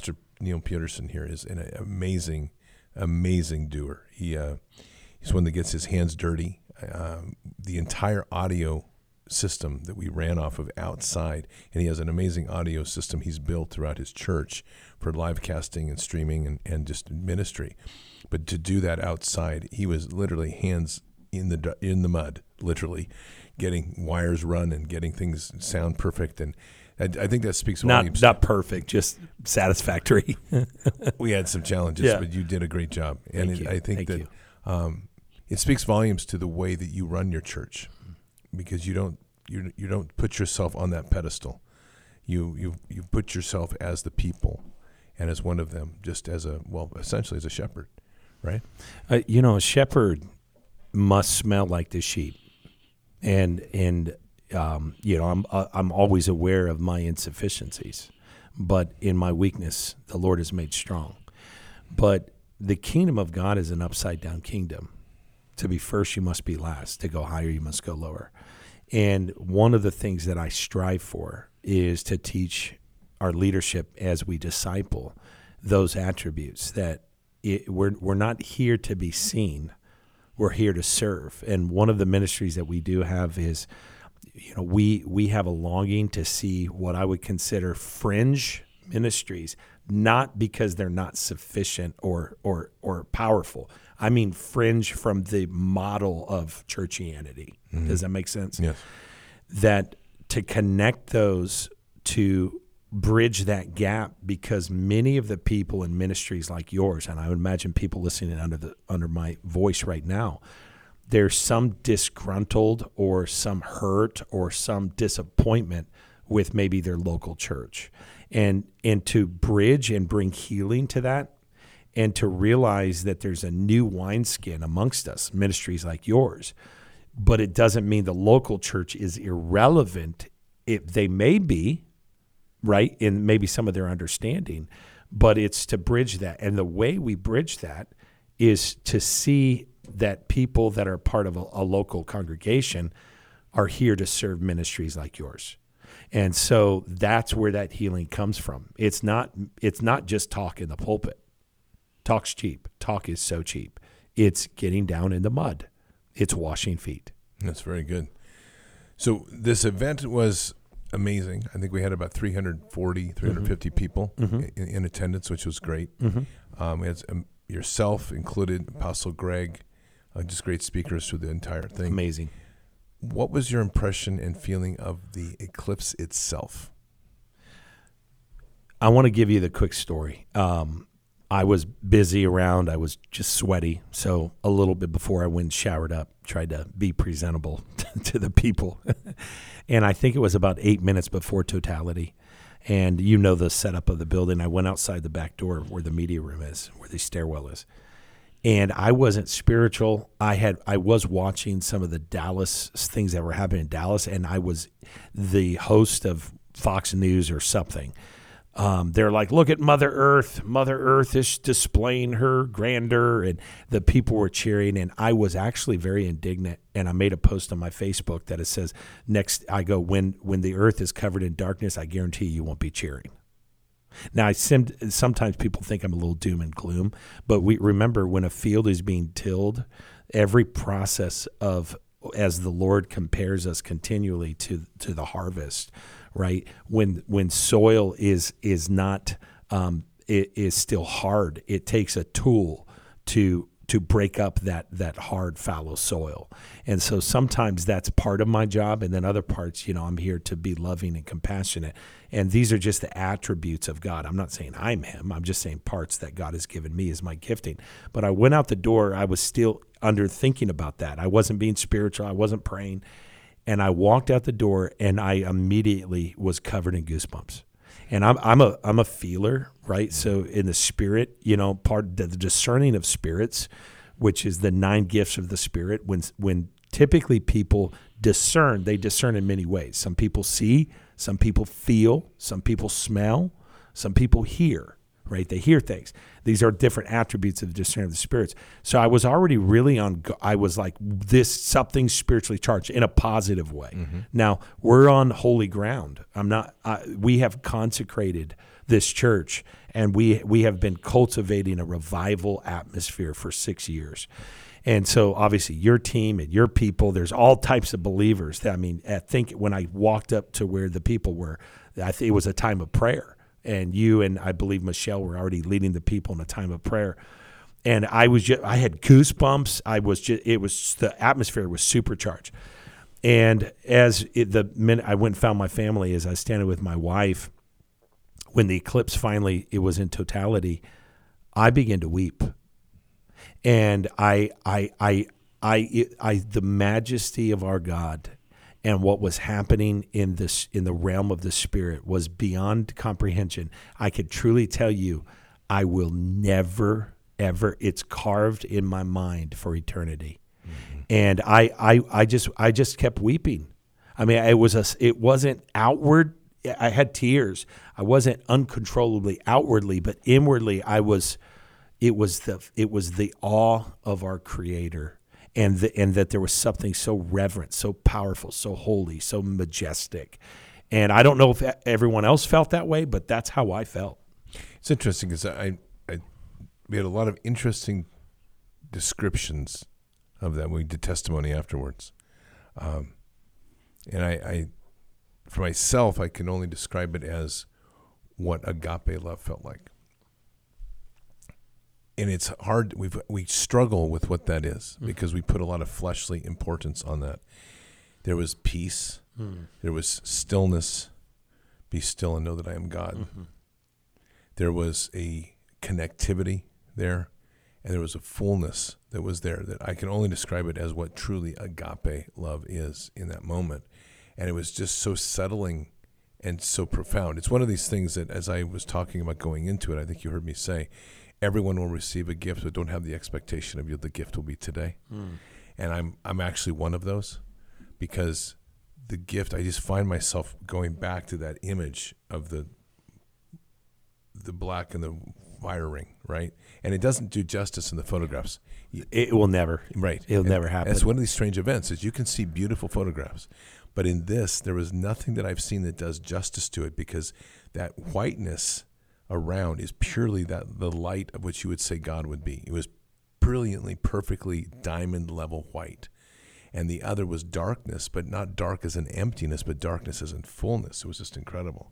Neil Peterson here is an amazing, amazing doer. He's one that gets his hands dirty. The entire audio system that we ran off of outside, and he has an amazing audio system he's built throughout his church for live casting and streaming and just ministry. But to do that outside, he was literally hands in the mud, literally getting wires run and getting things sound perfect. And I think that speaks volumes. Not perfect, just satisfactory. We had some challenges, but you did a great job. And I think that it speaks volumes to the way that you run your church, because you don't put yourself on that pedestal. You put yourself as the people and as one of them, just as essentially as a shepherd, right? A shepherd must smell like the sheep, and I'm always aware of my insufficiencies, but in my weakness, the Lord is made strong. But the kingdom of God is an upside down kingdom. To be first, you must be last. To go higher, you must go lower. And one of the things that I strive for is to teach our leadership as we disciple those attributes, that we're not here to be seen. We're here to serve. And one of the ministries that we do have is, we have a longing to see what I would consider fringe ministries, not because they're not sufficient or powerful. I mean fringe from the model of churchianity. Mm-hmm. Does that make sense? Yes. That to connect those, to bridge that gap, because many of the people in ministries like yours, and I would imagine people listening under my voice right now, there's some disgruntled or some hurt or some disappointment with maybe their local church. And to bridge and bring healing to that, and to realize that there's a new wineskin amongst us, ministries like yours. But it doesn't mean the local church is irrelevant. They may be, right, in maybe some of their understanding, but it's to bridge that. And the way we bridge that is to see that people that are part of a local congregation are here to serve ministries like yours. And so that's where that healing comes from. It's not just talk in the pulpit. Talk's cheap. Talk is so cheap. It's getting down in the mud. It's washing feet. That's very good. So this event was amazing. I think we had about 350 people in attendance, which was great. Mm-hmm. We had yourself included, Apostle Greg, just great speakers through the entire thing. Amazing. What was your impression and feeling of the eclipse itself? I want to give you the quick story. I was busy around. I was just sweaty. So a little bit before I went and showered up, tried to be presentable to the people. And I think it was about 8 minutes before totality. And the setup of the building. I went outside the back door where the media room is, where the stairwell is. And I wasn't spiritual. I was watching some of the Dallas things that were happening in Dallas, and I was the host of Fox News or something. They're like, look at Mother Earth. Mother Earth is displaying her grandeur, and the people were cheering, and I was actually very indignant, and I made a post on my Facebook that it says, when the earth is covered in darkness, I guarantee you won't be cheering. Now, sometimes people think I'm a little doom and gloom, but we remember when a field is being tilled, every process as the Lord compares us continually to the harvest, right? When soil is not it is still hard, it takes a tool to break up that hard, fallow soil. And so sometimes that's part of my job, and then other parts, I'm here to be loving and compassionate. And these are just the attributes of God. I'm not saying I'm him. I'm just saying parts that God has given me as my gifting. But I went out the door. I was still under thinking about that. I wasn't being spiritual. I wasn't praying. And I walked out the door, and I immediately was covered in goosebumps. And I'm a feeler, right? So in the spirit, part the discerning of spirits, which is the 9 gifts of the Spirit. When typically people discern, they discern in many ways. Some people see, some people feel, some people smell, some people hear, right? They hear things. These are different attributes of the discerning of the spirits. So I was already really I was like, this something spiritually charged in a positive way. Mm-hmm. Now we're on holy ground. We have consecrated this church, and we have been cultivating a revival atmosphere for 6 years. And so obviously your team and your people, there's all types of believers. I think when I walked up to where the people were, I think it was a time of prayer. And you and I believe Michelle were already leading the people in a time of prayer. And I had goosebumps. The atmosphere was supercharged. And the minute I went and found my family, as I was standing with my wife, when the eclipse finally, it was in totality, I began to weep. And the majesty of our God and what was happening in the realm of the spirit was beyond comprehension. I could truly tell you, I will never, ever, it's carved in my mind for eternity. Mm-hmm. And I just kept weeping. I mean, it wasn't outward. I had tears. I wasn't uncontrollably outwardly, but inwardly it was the awe of our Creator, and that there was something so reverent, so powerful, so holy, so majestic. And I don't know if everyone else felt that way, but that's how I felt. It's interesting because we had a lot of interesting descriptions of that when we did testimony afterwards. And I, for myself, I can only describe it as what agape love felt like. And it's hard. We struggle with what that is because we put a lot of fleshly importance on that. There was peace. There was stillness. Be still and know that I am God. Mm-hmm. There was a connectivity there, and there was a fullness that was there that I can only describe it as what truly agape love is in that moment. And it was just so settling and so profound. It's one of these things that, as I was talking about going into it, I think you heard me say, everyone will receive a gift, but don't have the expectation of you the gift will be today. And I'm actually one of those, because the gift, I just find myself going back to that image of the black and the wire ring, right? And it doesn't do justice in the photographs. It will never. Right. It'll never happen. It's one of these strange events is you can see beautiful photographs, but in this, there was nothing that I've seen that does justice to it, because that whiteness around is purely the light of which you would say God would be. It was brilliantly, perfectly diamond level white. And the other was darkness, but not dark as in emptiness, but darkness as in fullness. It was just incredible.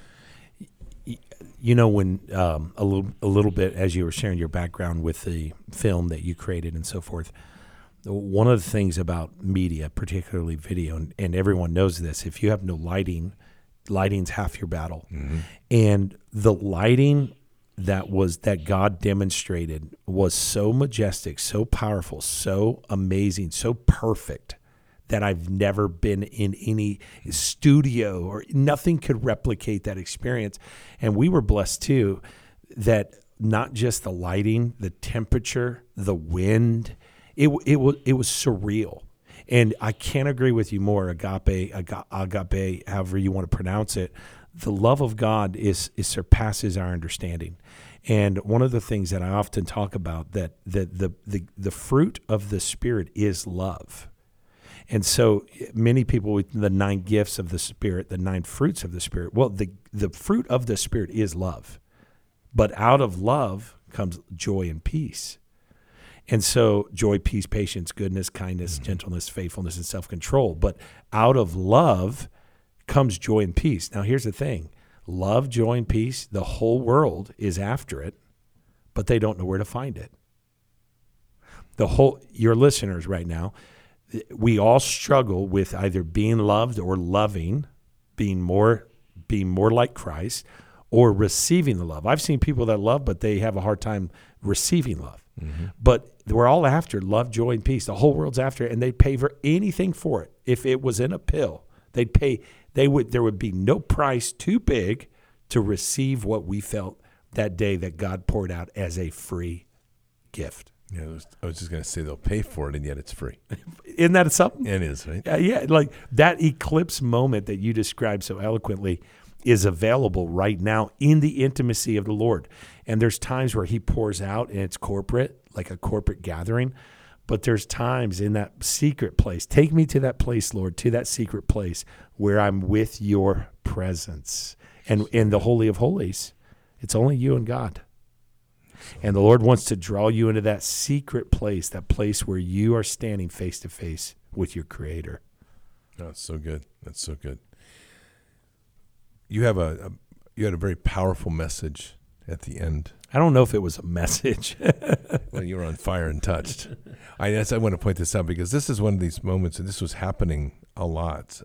You know, when a little bit, as you were sharing your background with the film that you created and so forth, one of the things about media, particularly video, and everyone knows this, if you have no lighting, lighting's half your battle. Mm-hmm. And the lighting that God demonstrated was so majestic, so powerful, so amazing, so perfect that I've never been in any studio, or nothing could replicate that experience. And we were blessed too, that not just the lighting, the temperature, the wind, it was surreal. And I can't agree with you more. Agape, however you want to pronounce it, the love of God surpasses our understanding. And one of the things that I often talk about, that the fruit of the Spirit is love. And so many people with the 9 gifts of the Spirit, the 9 fruits of the Spirit, well, the fruit of the Spirit is love. But out of love comes joy and peace. And so joy, peace, patience, goodness, kindness, gentleness, faithfulness, and self-control. But out of love comes joy and peace. Now, here's the thing. Love, joy, and peace, the whole world is after it, but they don't know where to find it. Your listeners right now, we all struggle with either being loved or loving, being more like Christ, or receiving the love. I've seen people that love, but they have a hard time receiving love. Mm-hmm. But we're all after love, joy, and peace. The whole world's after it, and they'd pay for anything for it. If it was in a pill, they'd pay. There would be no price too big to receive what we felt that day that God poured out as a free gift. Yeah, I was just going to say they'll pay for it, and yet it's free. Isn't that something? It is, right? Yeah, like that eclipse moment that you described so eloquently. is available right now in the intimacy of the Lord. And there's times where he pours out and it's corporate, like a corporate gathering. But there's times in that secret place. Take me to that place, Lord, to that secret place where I'm with your presence. And in the Holy of Holies, it's only you and God. And the Lord wants to draw you into that secret place, that place where you are standing face to face with your Creator. Oh, that's so good. That's so good. You had a very powerful message at the end. I don't know if it was a message. Well, you were on fire and touched. I want to point this out because this is one of these moments, and this was happening a lot.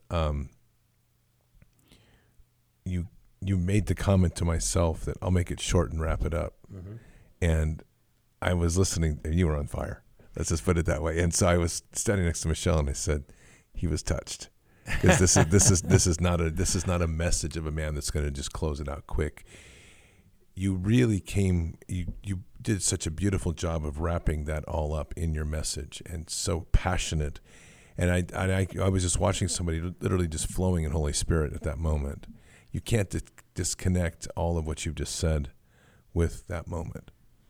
You made the comment to myself that I'll make it short and wrap it up. Mm-hmm. And I was listening, and you were on fire. Let's just put it that way. And so I was standing next to Michelle, and I said, "He was touched," because this is not a message of a man that's going to just close it out quick. You really you did such a beautiful job of wrapping that all up in your message, and so passionate. And I was just watching somebody literally just flowing in Holy Spirit at that moment. You can't disconnect all of what you've just said with that moment.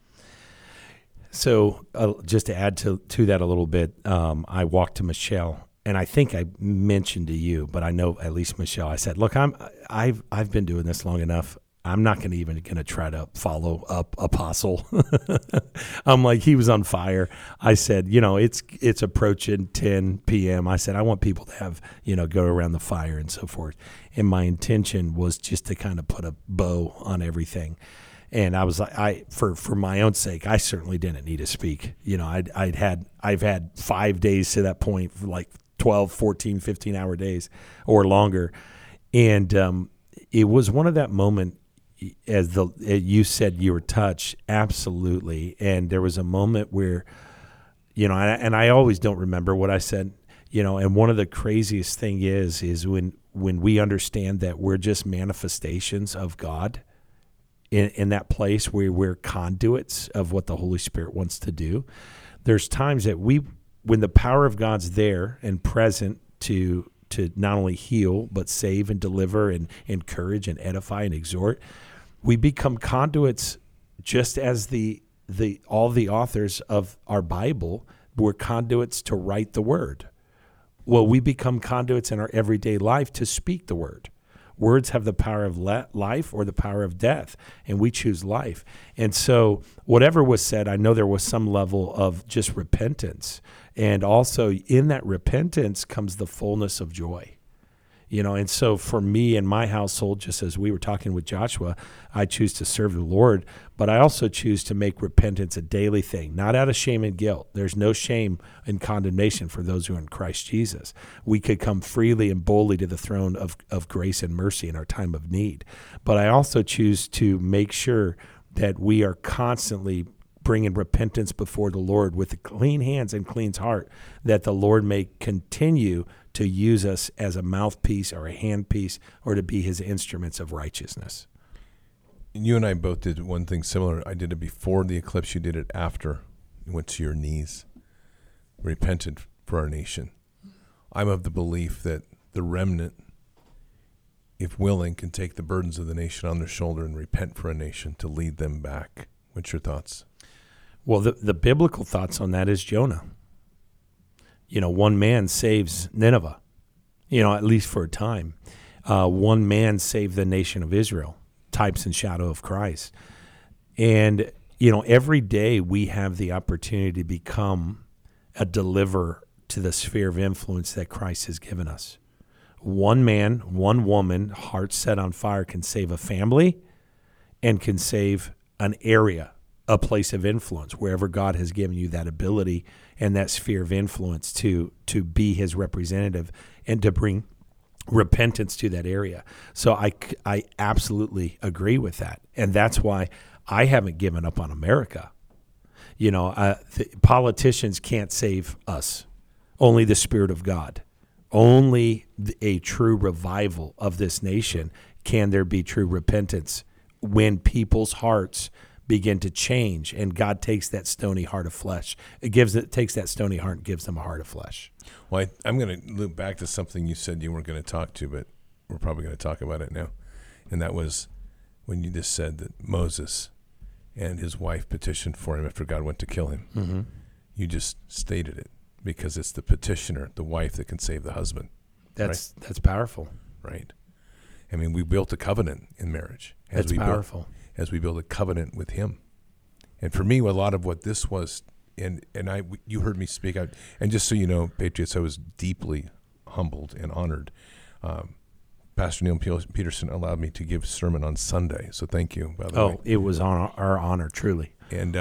So just to add to that a little bit, I walked to Michelle, and I think I mentioned to you, but I know at least Michelle. I said, "Look, I've been doing this long enough. I'm not going to try to follow up Apostle." I'm like, he was on fire. I said, it's approaching 10 p.m. I said, I want people to have, go around the fire and so forth. And my intention was just to kind of put a bow on everything. And I was like, for my own sake, I certainly didn't need to speak. I've had 5 days to that point, for like 12, 14, 15-hour days or longer. And it was one of that moment, as you said, you were touched, absolutely. And there was a moment where, and I always don't remember what I said, and one of the craziest thing is when we understand that we're just manifestations of God in that place where we're conduits of what the Holy Spirit wants to do. There's times that when the power of God's there and present to not only heal, but save and deliver and encourage and edify and exhort, we become conduits just as all the authors of our Bible were conduits to write the word. Well, we become conduits in our everyday life to speak the word. Words have the power of life or the power of death, and we choose life. And so whatever was said, I know there was some level of just repentance. And also in that repentance comes the fullness of joy. And so for me and my household, just as we were talking with Joshua, I choose to serve the Lord, but I also choose to make repentance a daily thing, not out of shame and guilt. There's no shame and condemnation for those who are in Christ Jesus. We could come freely and boldly to the throne of grace and mercy in our time of need. But I also choose to make sure that we are constantly bringing repentance before the Lord with clean hands and clean heart, that the Lord may continue to use us as a mouthpiece or a handpiece or to be his instruments of righteousness. You and I both did one thing similar. I did it before the eclipse. You did it after. You went to your knees, repented for our nation. I'm of the belief that the remnant, if willing, can take the burdens of the nation on their shoulder and repent for a nation to lead them back. What's your thoughts? Well, the biblical thoughts on that is Jonah. One man saves Nineveh, at least for a time. One man saved the nation of Israel, types and shadow of Christ. And, every day we have the opportunity to become a deliverer to the sphere of influence that Christ has given us. One man, one woman, heart set on fire, can save a family and can save an area, a place of influence, wherever God has given you that ability and that sphere of influence to be his representative and to bring repentance to that area. So I absolutely agree with that. And that's why I haven't given up on America. The politicians can't save us. Only the Spirit of God. Only a true revival of this nation can there be true repentance when people's hearts begin to change, and God takes that stony heart of flesh. Takes that stony heart and gives them a heart of flesh. Well, I'm going to loop back to something you said you weren't going to talk to, but we're probably going to talk about it now. And that was when you just said that Moses and his wife petitioned for him after God went to kill him. Mm-hmm. You just stated it because it's the petitioner, the wife, that can save the husband. That's powerful. Right. I mean, we built a covenant in marriage. That's powerful. As we build a covenant with him. And for me, a lot of what this was, and you heard me speak, and just so you know, Patriots, I was deeply humbled and honored. Pastor Neil Peterson allowed me to give a sermon on Sunday, so thank you, by the way. It was on our honor, truly. And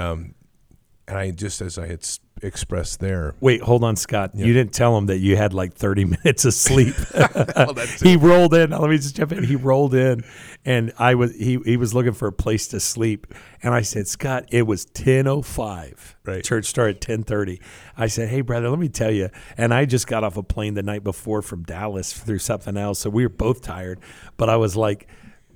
I just, as I had expressed there. Wait, hold on, Scott. Yeah. You didn't tell him that you had like 30 minutes of sleep. Well, he rolled in. Let me just jump in. He rolled in, and he was looking for a place to sleep. And I said, Scott, it was 10:05. Right. Church started at 10:30. I said, hey, brother, let me tell you. And I just got off a plane the night before from Dallas through something else, so we were both tired. But I was like,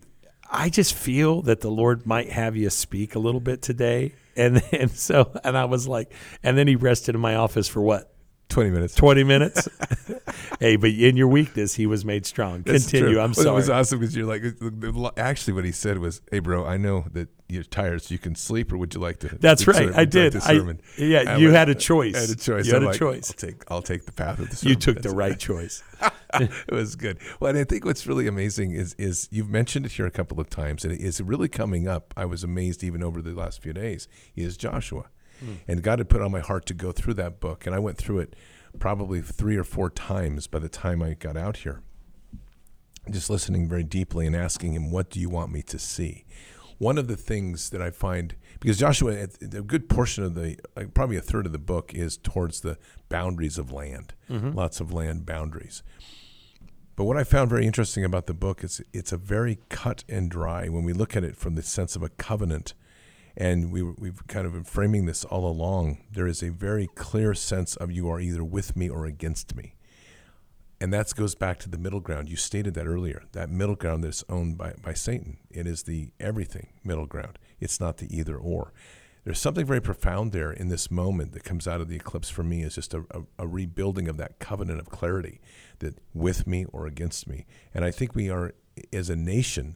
I just feel that the Lord might have you speak a little bit today. And I was like, and then he rested in my office for what? 20 minutes. 20 minutes? Hey, but in your weakness, he was made strong. That's Continue. True. I'm sorry. It was awesome because you're like, actually what he said was, hey, bro, I know that you're tired, so you can sleep, or would you like to? That's right. I did. You had a choice. I had a choice. You had a choice. I'll take the path of the sermon. You took the right choice. It was good. Well, and I think what's really amazing is you've mentioned it here a couple of times, and it is really coming up. I was amazed even over the last few days, is Joshua. And God had put on my heart to go through that book, and I went through it probably 3 or 4 times by the time I got out here, just listening very deeply and asking him, what do you want me to see? One of the things that I find, because Joshua, a good portion of probably a third of the book is towards the boundaries of land, lots of land boundaries. But what I found very interesting about the book is it's a very cut and dry, when we look at it from the sense of a covenant. And we've kind of been framing this all along. There is a very clear sense of you are either with me or against me. And that goes back to the middle ground. You stated that earlier, that middle ground that's owned by Satan. It is the everything middle ground. It's not the either or. There's something very profound there in this moment that comes out of the eclipse for me, is just a rebuilding of that covenant of clarity, that with me or against me. And I think we are, as a nation,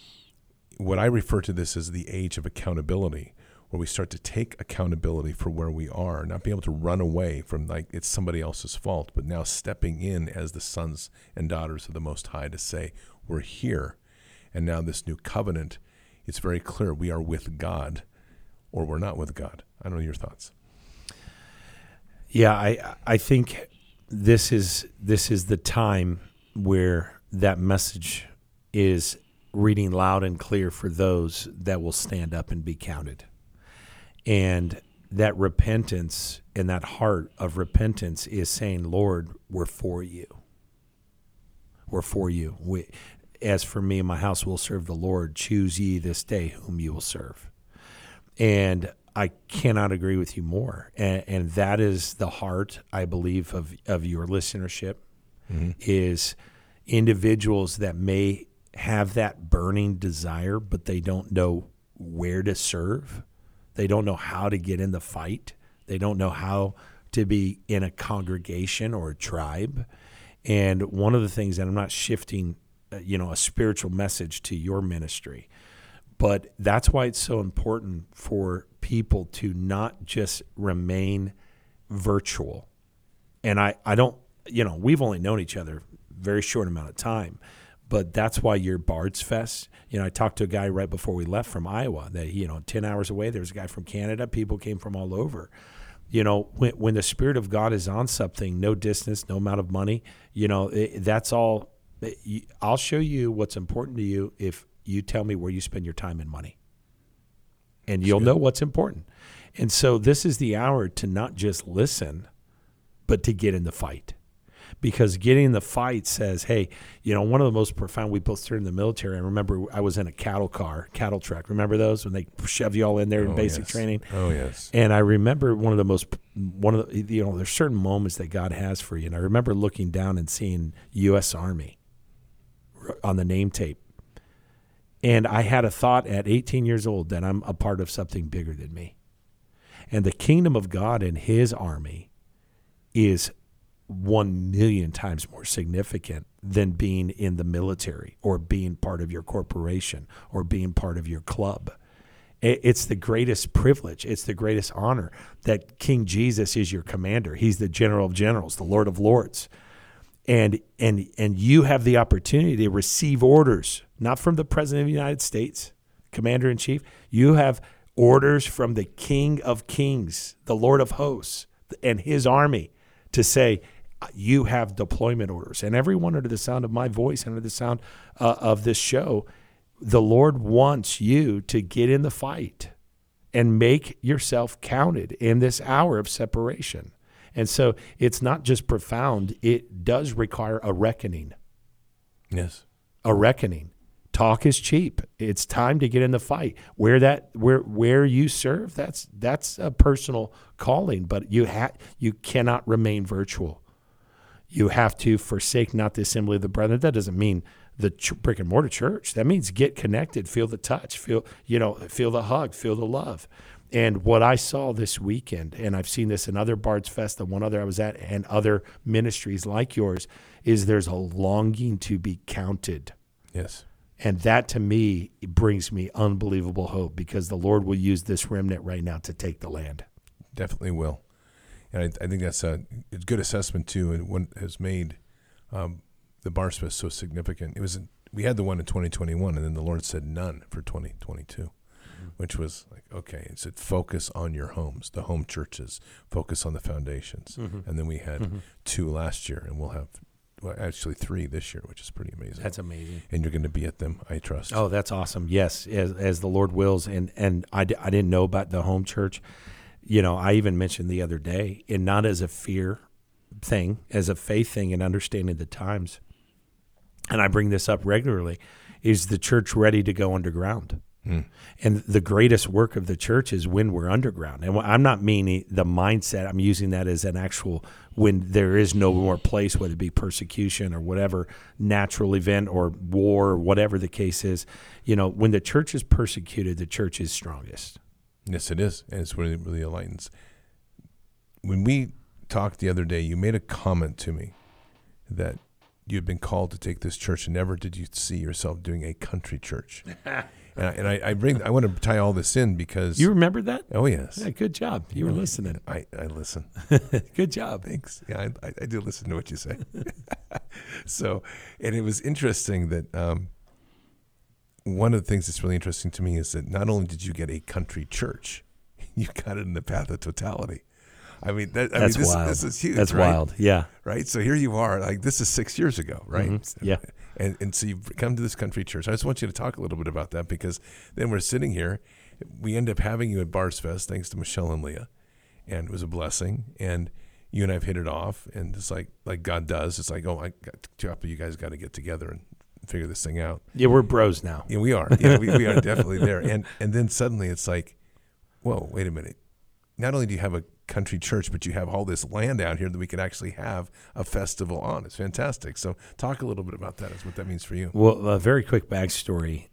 what I refer to this as the age of accountability, where we start to take accountability for where we are, not be able to run away from like it's somebody else's fault, but now stepping in as the sons and daughters of the Most High to say, we're here. And now this new covenant, it's very clear we are with God or we're not with God. I don't know your thoughts. Yeah, I think this is the time where that message is reading loud and clear for those that will stand up and be counted. And that repentance and that heart of repentance is saying, Lord, we're for you. We're for you. As for me and my house will serve the Lord. Choose ye this day whom you will serve. And I cannot agree with you more. And that is the heart, I believe, of your listenership, is individuals that may have that burning desire, but they don't know where to serve. They don't know how to get in the fight. They don't know how to be in a congregation or a tribe. And one of the things, and I'm not shifting, a spiritual message to your ministry, but that's why it's so important for people to not just remain virtual. And I don't, we've only known each other a very short amount of time, but that's why your Bards Fest, I talked to a guy right before we left from Iowa that, 10 hours away, there was a guy from Canada. People came from all over. When the Spirit of God is on something, no distance, no amount of money, that's all. I'll show you what's important to you if you tell me where you spend your time and money. And you'll know what's important. And so this is the hour to not just listen, but to get in the fight. Because getting in the fight says, hey, one of the most profound, we both served in the military. I remember I was in a cattle truck. Remember those when they shove you all in there in basic training? Oh, yes. And I remember there's certain moments that God has for you. And I remember looking down and seeing U.S. Army on the name tape. And I had a thought at 18 years old that I'm a part of something bigger than me. And the kingdom of God and his army is 1,000,000 times more significant than being in the military or being part of your corporation or being part of your club. It's the greatest privilege. It's the greatest honor that King Jesus is your commander. He's the general of generals, the Lord of lords. And you have the opportunity to receive orders, not from the President of the United States, Commander-in-Chief. You have orders from the King of Kings, the Lord of hosts, and his army to say, you have deployment orders. And everyone under the sound of my voice, under the sound of this show, the Lord wants you to get in the fight and make yourself counted in this hour of separation. And so it's not just profound, it does require a reckoning. Yes. A reckoning. Talk is cheap. It's time to get in the fight. Where you serve, that's a personal calling, but you cannot remain virtual. You have to forsake not the assembly of the brethren. That doesn't mean the brick and mortar church. That means get connected, feel the touch, feel the hug, feel the love. And what I saw this weekend, and I've seen this in other Bard's Fest, the one other I was at, and other ministries like yours, is there's a longing to be counted. Yes. And that to me brings me unbelievable hope, because the Lord will use this remnant right now to take the land. Definitely will. And I think that's a good assessment too, and what has made the Bard's Fest so significant. We had the one in 2021, and then the Lord said none for 2022, which was like, okay, it said focus on your homes, the home churches, focus on the foundations. And then we had 2 last year, and we'll have actually 3 this year, which is pretty amazing. That's amazing. And you're going to be at them, I trust. Oh, that's awesome. Yes, as the Lord wills. And I didn't know about the home church. I even mentioned the other day, and not as a fear thing, as a faith thing and understanding the times. And I bring this up regularly. Is the church ready to go underground? And the greatest work of the church is when we're underground. And I'm not meaning the mindset. I'm using that as an actual, when there is no more place, whether it be persecution or whatever natural event or war or whatever the case is. When the church is persecuted, the church is strongest. Yes, it is. And it's really, really enlightens. When we talked the other day, you made a comment to me that you had been called to take this church, and never did you see yourself doing a country church. And I want to tie all this in because you remember that? Oh yes. Yeah, good job. You were listening. I listen. Good job. Thanks. Yeah, I do listen to what you say. So, and it was interesting that one of the things that's really interesting to me is that not only did you get a country church, you got it in the path of totality. That's wild. This is huge. That's right? wild. Yeah. Right. So here you are. Like, this is 6 years ago, right? Mm-hmm. Yeah. And so you've come to this country church. I just want you to talk a little bit about that, because then we're sitting here. We end up having you at Bard's Fest, thanks to Michelle and Leah, and it was a blessing. And you and I have hit it off, and it's like God does. It's like, you guys got to get together and figure this thing out. Yeah, we're bros now. Yeah, we are. Yeah, we are definitely there. And then suddenly it's like, whoa, wait a minute. Not only do you have a country church, but you have all this land out here that we can actually have a festival on. It's fantastic. So talk a little bit about that, what that means for you. Well, a very quick backstory.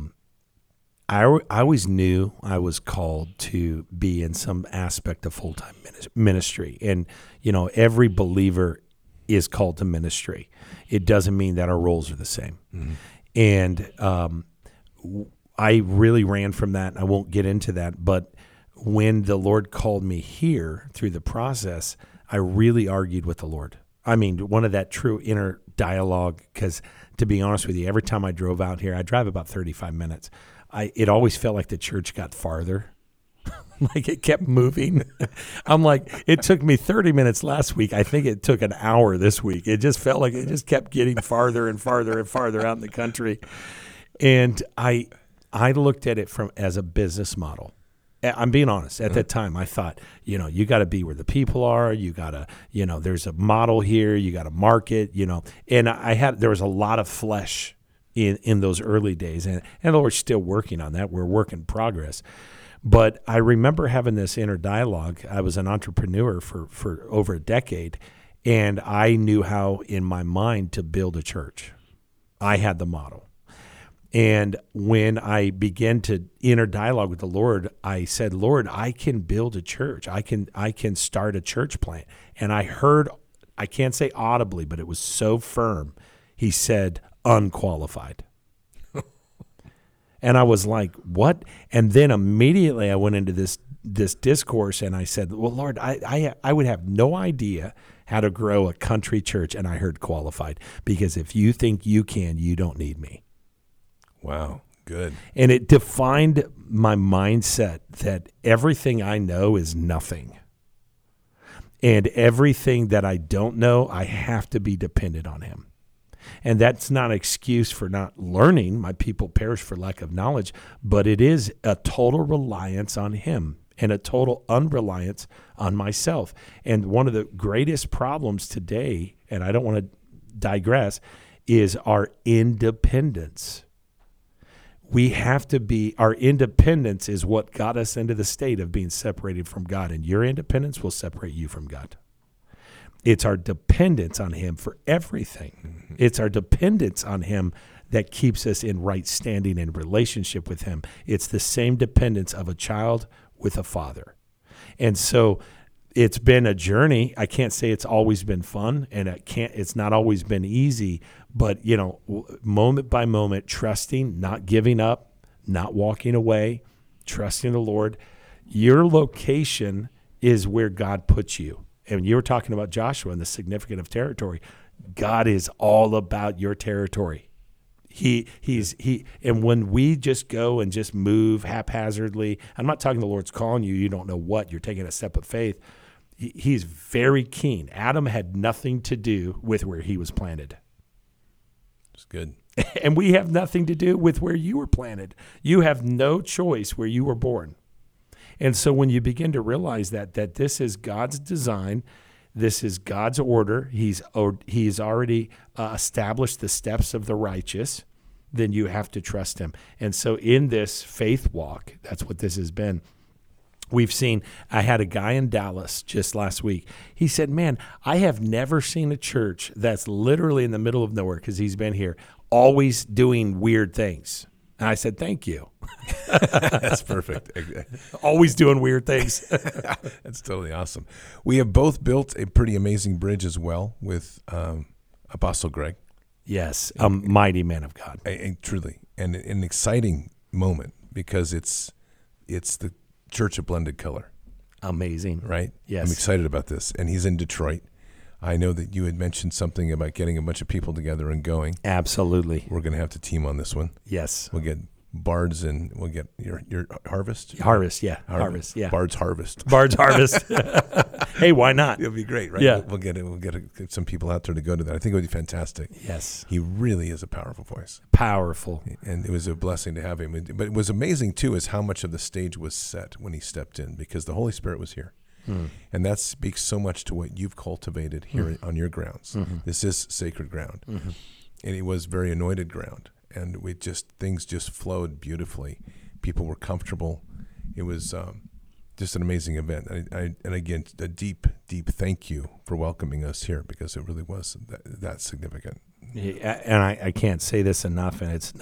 I always knew I was called to be in some aspect of full-time ministry. And, every believer is called to ministry. It doesn't mean that our roles are the same. Mm-hmm. And I really ran from that. I won't get into that, but when the Lord called me here through the process, I really argued with the Lord. One of that true inner dialogue, because to be honest with you, every time I drove out here, I drive about 35 minutes. It always felt like the church got farther. Like it kept moving. I'm like, it took me 30 minutes last week. I think it took an hour this week. It just felt like it just kept getting farther and farther and farther out in the country. And I looked at it as a business model. I'm being honest. At that time, I thought, you got to be where the people are. You got to, there's a model here. You got to market, And there was a lot of flesh in those early days, and the Lord's still working on that. We're work in progress. But I remember having this inner dialogue. I was an entrepreneur for over a decade, and I knew how, in my mind, to build a church. I had the model. And when I began to inner dialogue with the Lord, I said, Lord, I can build a church. I can start a church plant. And I heard I can't say audibly, but it was so firm. He said, unqualified. And I was like, what? And then immediately I went into this discourse and I said, well, Lord, I would have no idea how to grow a country church. And I heard qualified, because if you think you can, you don't need me. Wow. Good. And it defined my mindset that everything I know is nothing. And everything that I don't know, I have to be dependent on him. And that's not an excuse for not learning. My people perish for lack of knowledge, but it is a total reliance on him and a total unreliance on myself. And one of the greatest problems today, and I don't want to digress, is our independence. We have to be, our independence is what got us into the state of being separated from God, and your independence will separate you from God. It's our dependence on him for everything. Mm-hmm. It's our dependence on him that keeps us in right standing and relationship with him. It's the same dependence of a child with a father. And so it's been a journey. I can't say it's always been fun, and it's not always been easy, but moment by moment, trusting, not giving up, not walking away, trusting the Lord. Your location is where God puts you. And you were talking about Joshua and the significance of territory. God is all about your territory. And when we just go and just move haphazardly, I'm not talking the Lord's calling you. You don't know what. You're taking a step of faith. He's very keen. Adam had nothing to do with where he was planted. It's good. And we have nothing to do with where you were planted. You have no choice where you were born. And so when you begin to realize that this is God's design, this is God's order, he's already established the steps of the righteous, then you have to trust him. And so in this faith walk, that's what this has been. We've seen, I had a guy in Dallas just last week. He said, man, I have never seen a church that's literally in the middle of nowhere, because he's been here, always doing weird things. And I said, thank you. That's perfect. Always doing weird things. That's totally awesome. We have both built a pretty amazing bridge as well with Apostle Greg. Yes, a mighty man of God. Truly. And an exciting moment, because it's the Church of Blended Color. Amazing. Right? Yes. I'm excited about this. And he's in Detroit. I know that you had mentioned something about getting a bunch of people together and going. Absolutely. We're going to have to team on this one. Yes. We'll get Bards and we'll get your Harvest. Harvest, yeah. Harvest, yeah. Bard's Harvest. Bard's Harvest. Hey, why not? It'll be great, right? Yeah. We'll get some people out there to go to that. I think it would be fantastic. Yes. He really is a powerful voice. Powerful. And it was a blessing to have him. But it was amazing, too, is how much of the stage was set when he stepped in, because the Holy Spirit was here. And that speaks so much to what you've cultivated here on your grounds. Mm-hmm. This is sacred ground. Mm-hmm. And it was very anointed ground. And things just flowed beautifully. People were comfortable. It was just an amazing event. And again, a deep, deep thank you for welcoming us here, because it really was that significant. Yeah, and I can't say this enough, and it's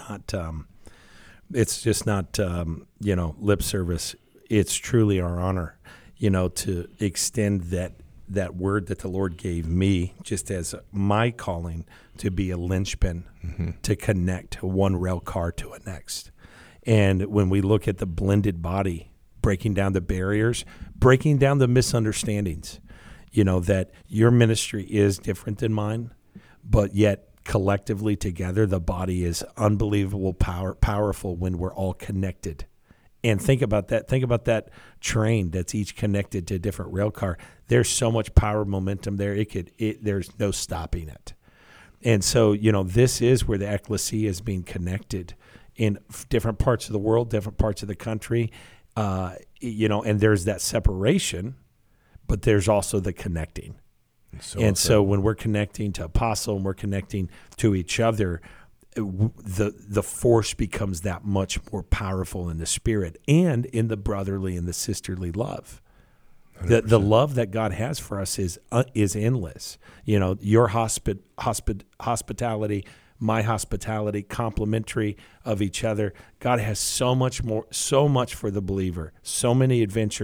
just not lip service. It's truly our honor, to extend that word that the Lord gave me, just as my calling, to be a linchpin, to connect one rail car to a next. And when we look at the blended body, breaking down the barriers, breaking down the misunderstandings, that your ministry is different than mine, but yet collectively together, the body is unbelievable powerful when we're all connected. And think about that. Think about that train that's each connected to a different rail car. There's so much power, momentum there. There's no stopping it. And so, this is where the ecclesia is being connected in different parts of the world, different parts of the country, and there's that separation, but there's also the connecting. So when we're connecting to Apostle and we're connecting to each other, the force becomes that much more powerful in the spirit and in the brotherly and the sisterly love. The love that God has for us is endless. Your hospitality, my hospitality, complementary of each other. God has so much for the believer, so many adventures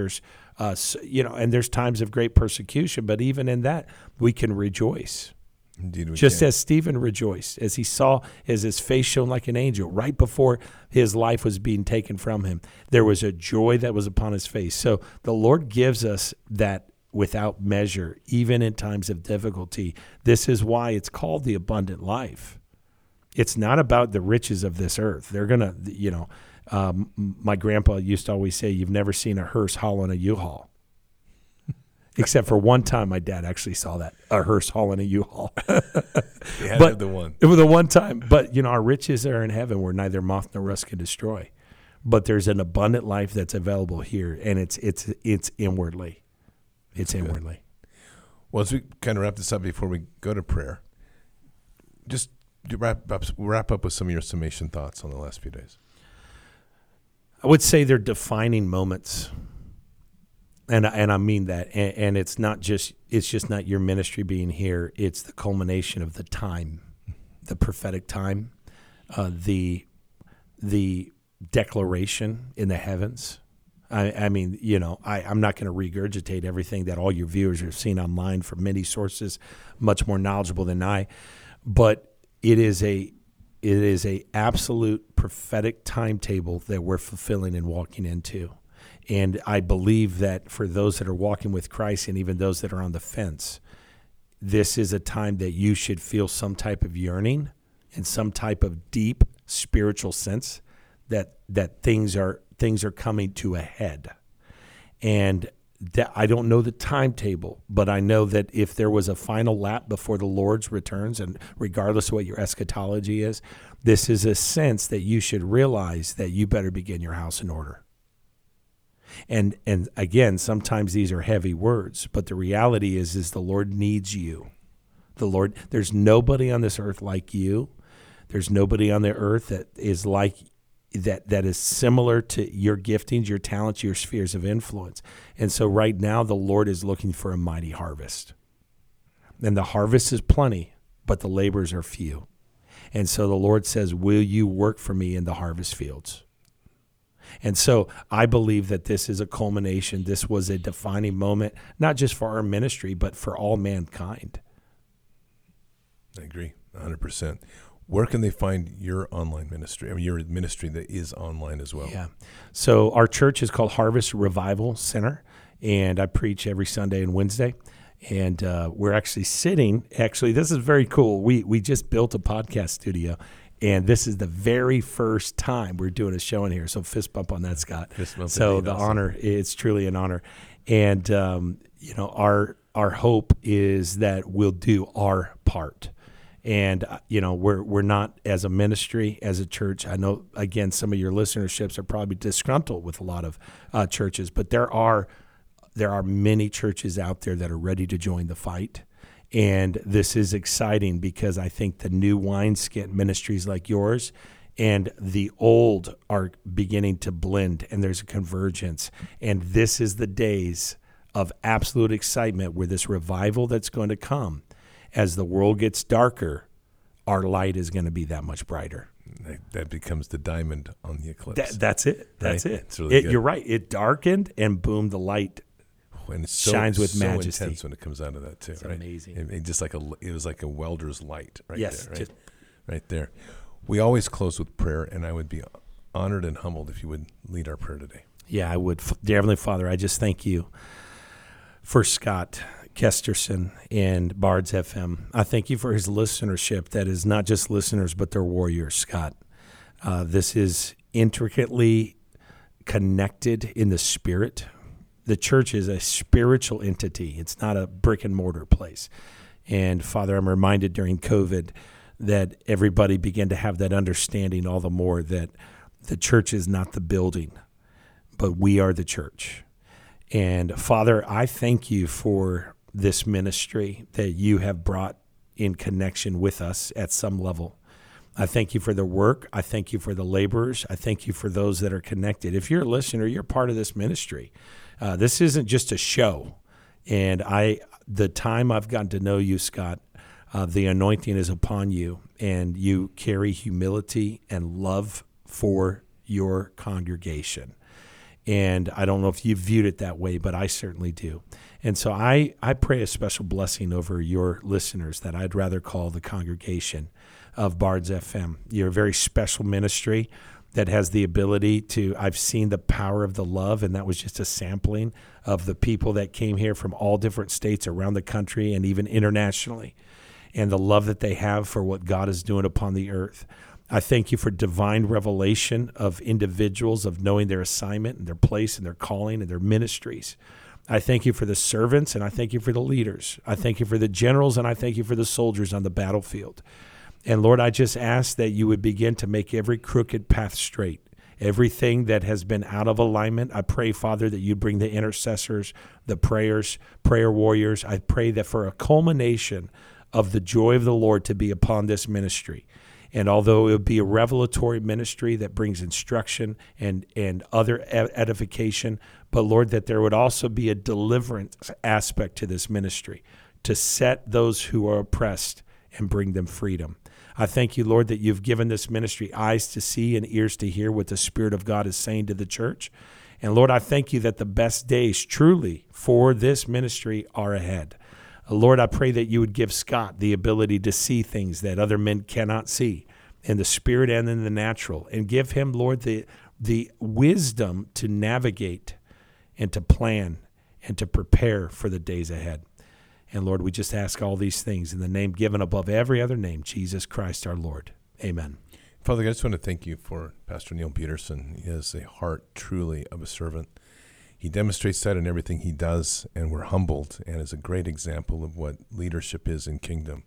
And there's times of great persecution, but even in that, we can rejoice. Indeed, we Just can. as Stephen rejoiced, as he saw as his face shone like an angel right before his life was being taken from him. There was a joy that was upon his face. So the Lord gives us that without measure, even in times of difficulty. This is why it's called the abundant life. It's not about the riches of this earth. They're going to, my grandpa used to always say, you've never seen a hearse hauling a U-Haul. Except for one time my dad actually saw that, a hearse hauling a U-Haul. You had to have the one. It was the one time. But, our riches are in heaven where neither moth nor rust can destroy. But there's an abundant life that's available here, and it's inwardly. It's inwardly. Well, as we kind of wrap this up before we go to prayer, just wrap up with some of your summation thoughts on the last few days. I would say they're defining moments. And I mean that, and it's just not your ministry being here. It's the culmination of the time, the prophetic time, the declaration in the heavens. I'm not going to regurgitate everything that all your viewers have seen online from many sources, much more knowledgeable than I, but it is a absolute prophetic timetable that we're fulfilling and walking into. And I believe that for those that are walking with Christ and even those that are on the fence, this is a time that you should feel some type of yearning and some type of deep spiritual sense that things are coming to a head. And that I don't know the timetable, but I know that if there was a final lap before the Lord's returns, and regardless of what your eschatology is, this is a sense that you should realize that you better begin your house in order. And again, sometimes these are heavy words, but the reality is the Lord needs you. There's nobody on this earth like you. There's nobody on the earth that is like that is similar to your giftings, your talents, your spheres of influence. And so right now the Lord is looking for a mighty harvest. And the harvest is plenty, but the laborers are few. And so the Lord says, will you work for me in the harvest fields? And so I believe that this is a culmination. This was a defining moment, not just for our ministry, but for all mankind. I agree, 100%. Where can they find your online ministry? I mean, your ministry that is online as well. Yeah. So our church is called Harvest Revival Center, and I preach every Sunday and Wednesday. And we're actually this is very cool. We just built a podcast studio. And this is the very first time we're doing a show in here. So fist bump on that, Scott. Fist bump. So the awesome. honor, it's truly an honor. And, our hope is that we'll do our part. And, we're not as a ministry, as a church. I know, again, some of your listenerships are probably disgruntled with a lot of churches, but there are many churches out there that are ready to join the fight. And this is exciting because I think the new wineskin ministries like yours and the old are beginning to blend, and there's a convergence. And this is the days of absolute excitement where this revival that's going to come as the world gets darker, our light is going to be that much brighter. That becomes the diamond on the eclipse. That's it. That's right? it. It's really good. You're right. It darkened, and boom, the light and it's shines with so majesty. intense when it comes out of that too. It's right? amazing. It just it was like a welder's light right Yes, there. Right there. We always close with prayer, and I would be honored and humbled if you would lead our prayer today. Yeah, I would. Dear Heavenly Father, I just thank you for Scott Kesterson and Bards FM. I thank you for his listenership that is not just listeners, but they're warriors, Scott. This is intricately connected in the spirit. The church is a spiritual entity. It's not a brick and mortar place. And Father, I'm reminded during COVID that everybody began to have that understanding all the more that the church is not the building, but we are the church. And Father, I thank you for this ministry that you have brought in connection with us at some level. I thank you for the work. I thank you for the laborers. I thank you for those that are connected. If you're a listener, you're part of this ministry. This isn't just a show. And the time I've gotten to know you, Scott, the anointing is upon you, and you carry humility and love for your congregation. And I don't know if you viewed it that way, but I certainly do. And so I pray a special blessing over your listeners that I'd rather call the congregation of Bards FM. You're a very special ministry that has the ability to, I've seen the power of the love, and that was just a sampling of the people that came here from all different states around the country and even internationally, and the love that they have for what God is doing upon the earth. I thank you for divine revelation of individuals, of knowing their assignment and their place and their calling and their ministries. I thank you for the servants, and I thank you for the leaders. I thank you for the generals, and I thank you for the soldiers on the battlefield. And Lord, I just ask that you would begin to make every crooked path straight. Everything that has been out of alignment, I pray, Father, that you bring the intercessors, the prayers, prayer warriors. I pray that for a culmination of the joy of the Lord to be upon this ministry. And although it would be a revelatory ministry that brings instruction and other edification, but Lord, that there would also be a deliverance aspect to this ministry to set those who are oppressed and bring them freedom. I thank you, Lord, that you've given this ministry eyes to see and ears to hear what the Spirit of God is saying to the church. And Lord, I thank you that the best days truly for this ministry are ahead. Lord, I pray that you would give Scott the ability to see things that other men cannot see in the spirit and in the natural, and give him, Lord, the wisdom to navigate and to plan and to prepare for the days ahead. And Lord, we just ask all these things in the name given above every other name, Jesus Christ our Lord. Amen. Father, I just want to thank you for Pastor Neil Peterson. He has a heart truly of a servant. He demonstrates that in everything he does, and we're humbled, and is a great example of what leadership is in kingdom.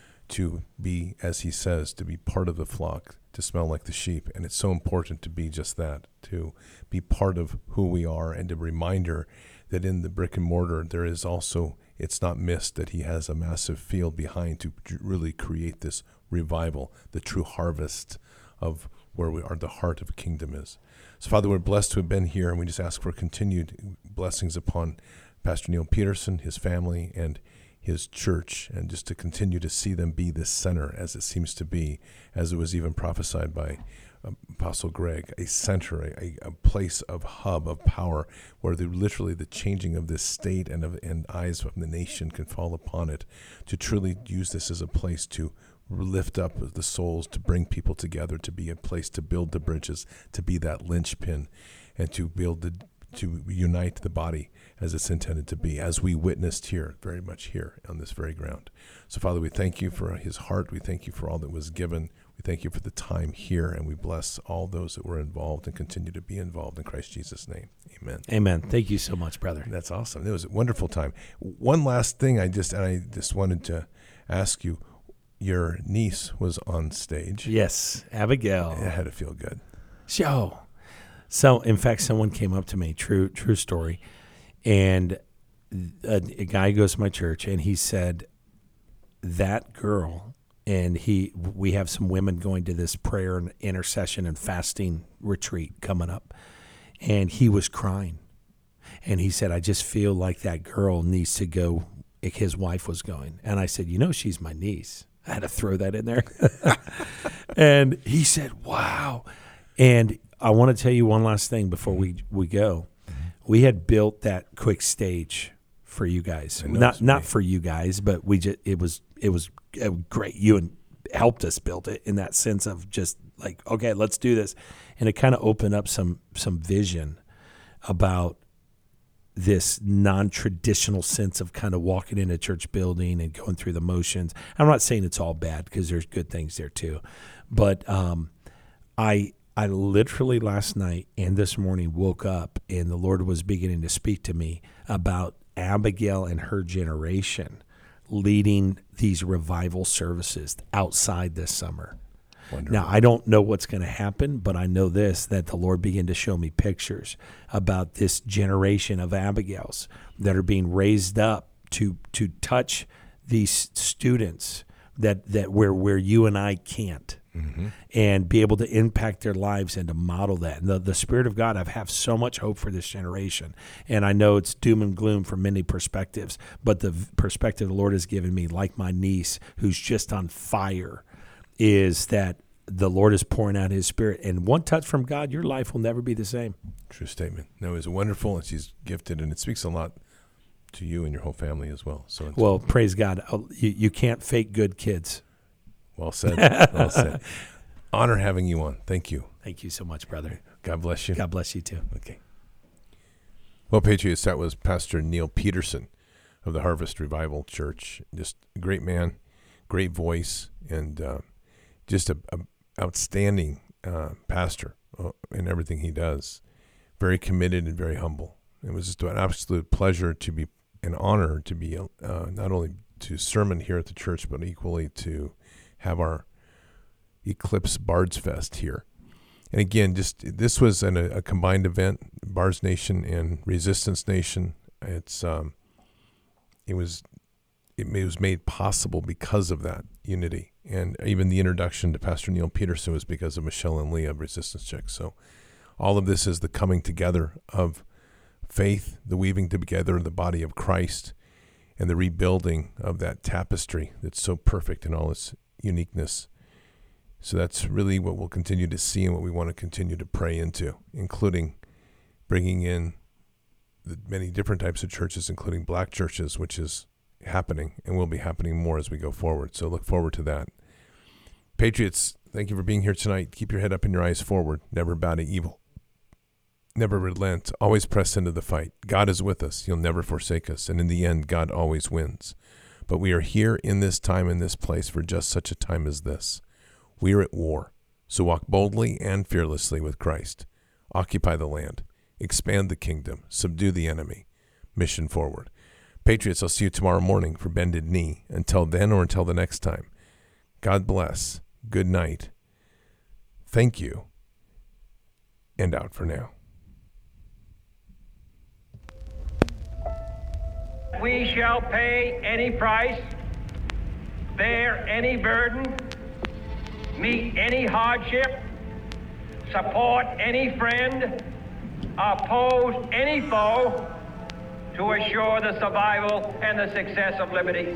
To be, as he says, to be part of the flock, to smell like the sheep. And it's so important to be just that, to be part of who we are, and a reminder that in the brick and mortar there is also, it's not missed that he has a massive field behind to really create this revival, the true harvest of where we are, the heart of a kingdom is. So, Father, we're blessed to have been here, and we just ask for continued blessings upon Pastor Neil Peterson, his family, and his church, and just to continue to see them be the center, as it seems to be, as it was even prophesied by Apostle Greg, a center, a place of hub of power, where literally the changing of this state and eyes of the nation can fall upon it, to truly use this as a place to lift up the souls, to bring people together, to be a place to build the bridges, to be that linchpin, and to to unite the body as it's intended to be, as we witnessed here, very much here on this very ground. So, Father, we thank you for his heart. We thank you for all that was given. We thank you for the time here, and we bless all those that were involved and continue to be involved in Christ Jesus' name. Amen. Amen. Thank you so much, brother. That's awesome. It was a wonderful time. One last thing I just wanted to ask you. Your niece was on stage. Yes, Abigail. It had to feel good. So, in fact, someone came up to me, true story, and a guy goes to my church, and he said, that girl, and we have some women going to this prayer and intercession and fasting retreat coming up, and he was crying. And he said, I just feel like that girl needs to go. His wife was going. And I said, she's my niece. I had to throw that in there. And he said, wow. And I want to tell you one last thing before we go. We had built that quick stage for you guys. Not for you guys, but it was great. You helped us build it in that sense of just like, okay, let's do this. And it kind of opened up some vision about this non-traditional sense of kind of walking in a church building and going through the motions. I'm not saying it's all bad, because there's good things there too. But I literally last night and this morning woke up, and the Lord was beginning to speak to me about Abigail and her generation leading these revival services outside this summer. Wonderful. Now, I don't know what's going to happen, but I know this, that the Lord began to show me pictures about this generation of Abigails that are being raised up to touch these students that where you and I can't, and be able to impact their lives and to model that. And the Spirit of God, I have so much hope for this generation. And I know it's doom and gloom from many perspectives, but the perspective the Lord has given me, like my niece, who's just on fire, is that the Lord is pouring out his Spirit. And one touch from God, your life will never be the same. True statement. No, it's wonderful, and she's gifted, and it speaks a lot to you and your whole family as well. So, well, praise God. You can't fake good kids. Well said. Well said. Honor having you on. Thank you. Thank you so much, brother. God bless you. God bless you too. Okay. Well, Patriots, that was Pastor Neil Peterson of the Harvest Revival Church. Just a great man, great voice, and just a outstanding pastor in everything he does. Very committed and very humble. It was just an absolute pleasure to be, an honor to be not only to sermon here at the church, but equally to have our Eclipse Bards Fest here. And again, just this was a combined event, Bards Nation and Resistance Nation. It was made possible because of that unity, and even the introduction to Pastor Neil Peterson was because of Michelle and Lee of Resistance Chicks. So all of this is the coming together of faith, the weaving together of the body of Christ, and the rebuilding of that tapestry that's so perfect in all its uniqueness. So that's really what we'll continue to see and what we want to continue to pray into, including bringing in the many different types of churches, including black churches, which is happening and will be happening more as we go forward. So look forward to that. Patriots, thank you for being here tonight. Keep your head up and your eyes forward. Never bow to evil. Never relent. Always press into the fight. God is with us. He'll never forsake us. And in the end, God always wins. But we are here in this time, in this place, for just such a time as this. We are at war. So walk boldly and fearlessly with Christ. Occupy the land. Expand the kingdom. Subdue the enemy. Mission forward. Patriots, I'll see you tomorrow morning for Bended Knee. Until then or until the next time, God bless. Good night. Thank you. And out for now. We shall pay any price, bear any burden, meet any hardship, support any friend, oppose any foe to assure the survival and the success of liberty.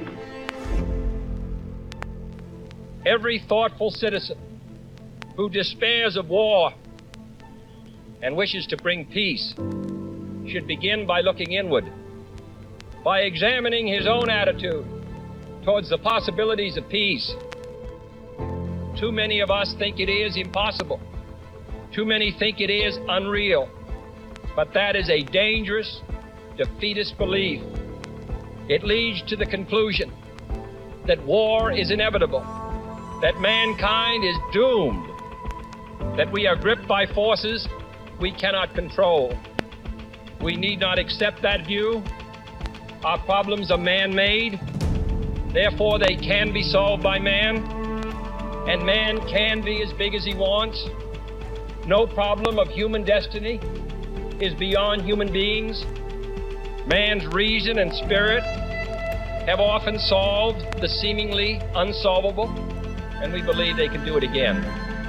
Every thoughtful citizen who despairs of war and wishes to bring peace should begin by looking inward, by examining his own attitude towards the possibilities of peace. Too many of us think it is impossible. Too many think it is unreal. But that is a dangerous, defeatist belief. It leads to the conclusion that war is inevitable, that mankind is doomed, that we are gripped by forces we cannot control. We need not accept that view. Our problems are man-made, therefore they can be solved by man, and man can be as big as he wants. No problem of human destiny is beyond human beings. Man's reason and spirit have often solved the seemingly unsolvable, and we believe they can do it again.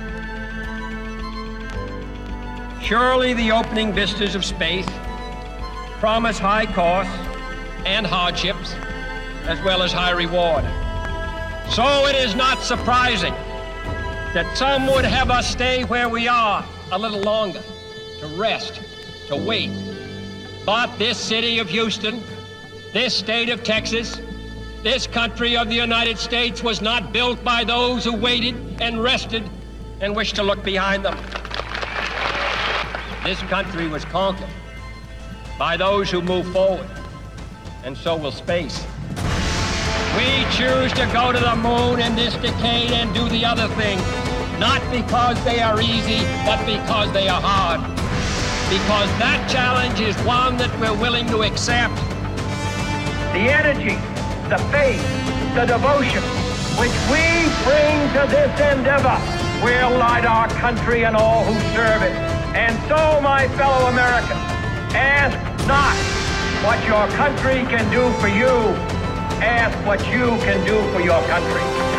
Surely the opening vistas of space promise high costs and hardships, as well as high reward. So it is not surprising that some would have us stay where we are a little longer, to rest, to wait. But this city of Houston, this state of Texas, this country of the United States was not built by those who waited and rested and wished to look behind them. This country was conquered by those who move forward, and so will space. We choose to go to the moon in this decade and do the other thing, not because they are easy, but because they are hard. Because that challenge is one that we're willing to accept. The energy, the faith, the devotion which we bring to this endeavor will light our country and all who serve it. And so, my fellow Americans, ask not what your country can do for you. Ask what you can do for your country.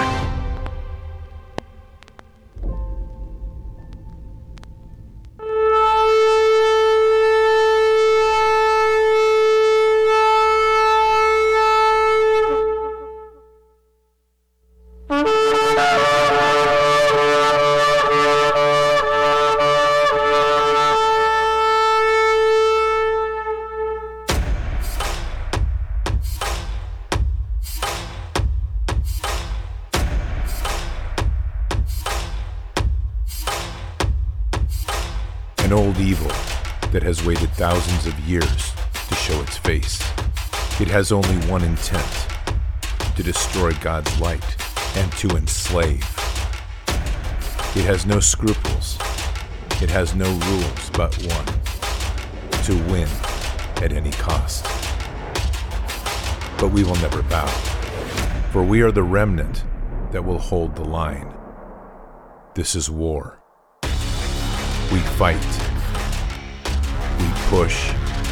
that has waited thousands of years to show its face. It has only one intent: to destroy God's light and to enslave. It has no scruples. It has no rules but one: to win at any cost. But we will never bow, for we are the remnant that will hold the line. This is war. We fight. We push.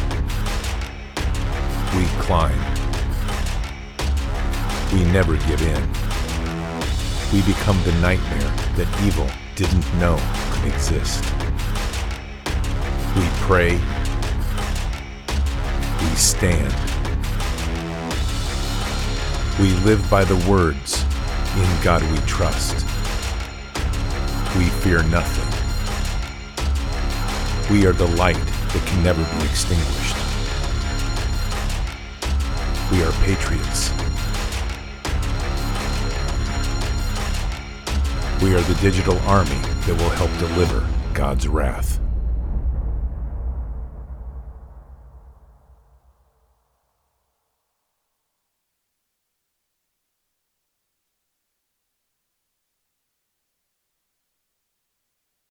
We climb. We never give in. We become the nightmare that evil didn't know could exist. We pray. We stand. We live by the words, "In God we trust." We fear nothing. We are the light that can never be extinguished. We are patriots. We are the digital army that will help deliver God's wrath.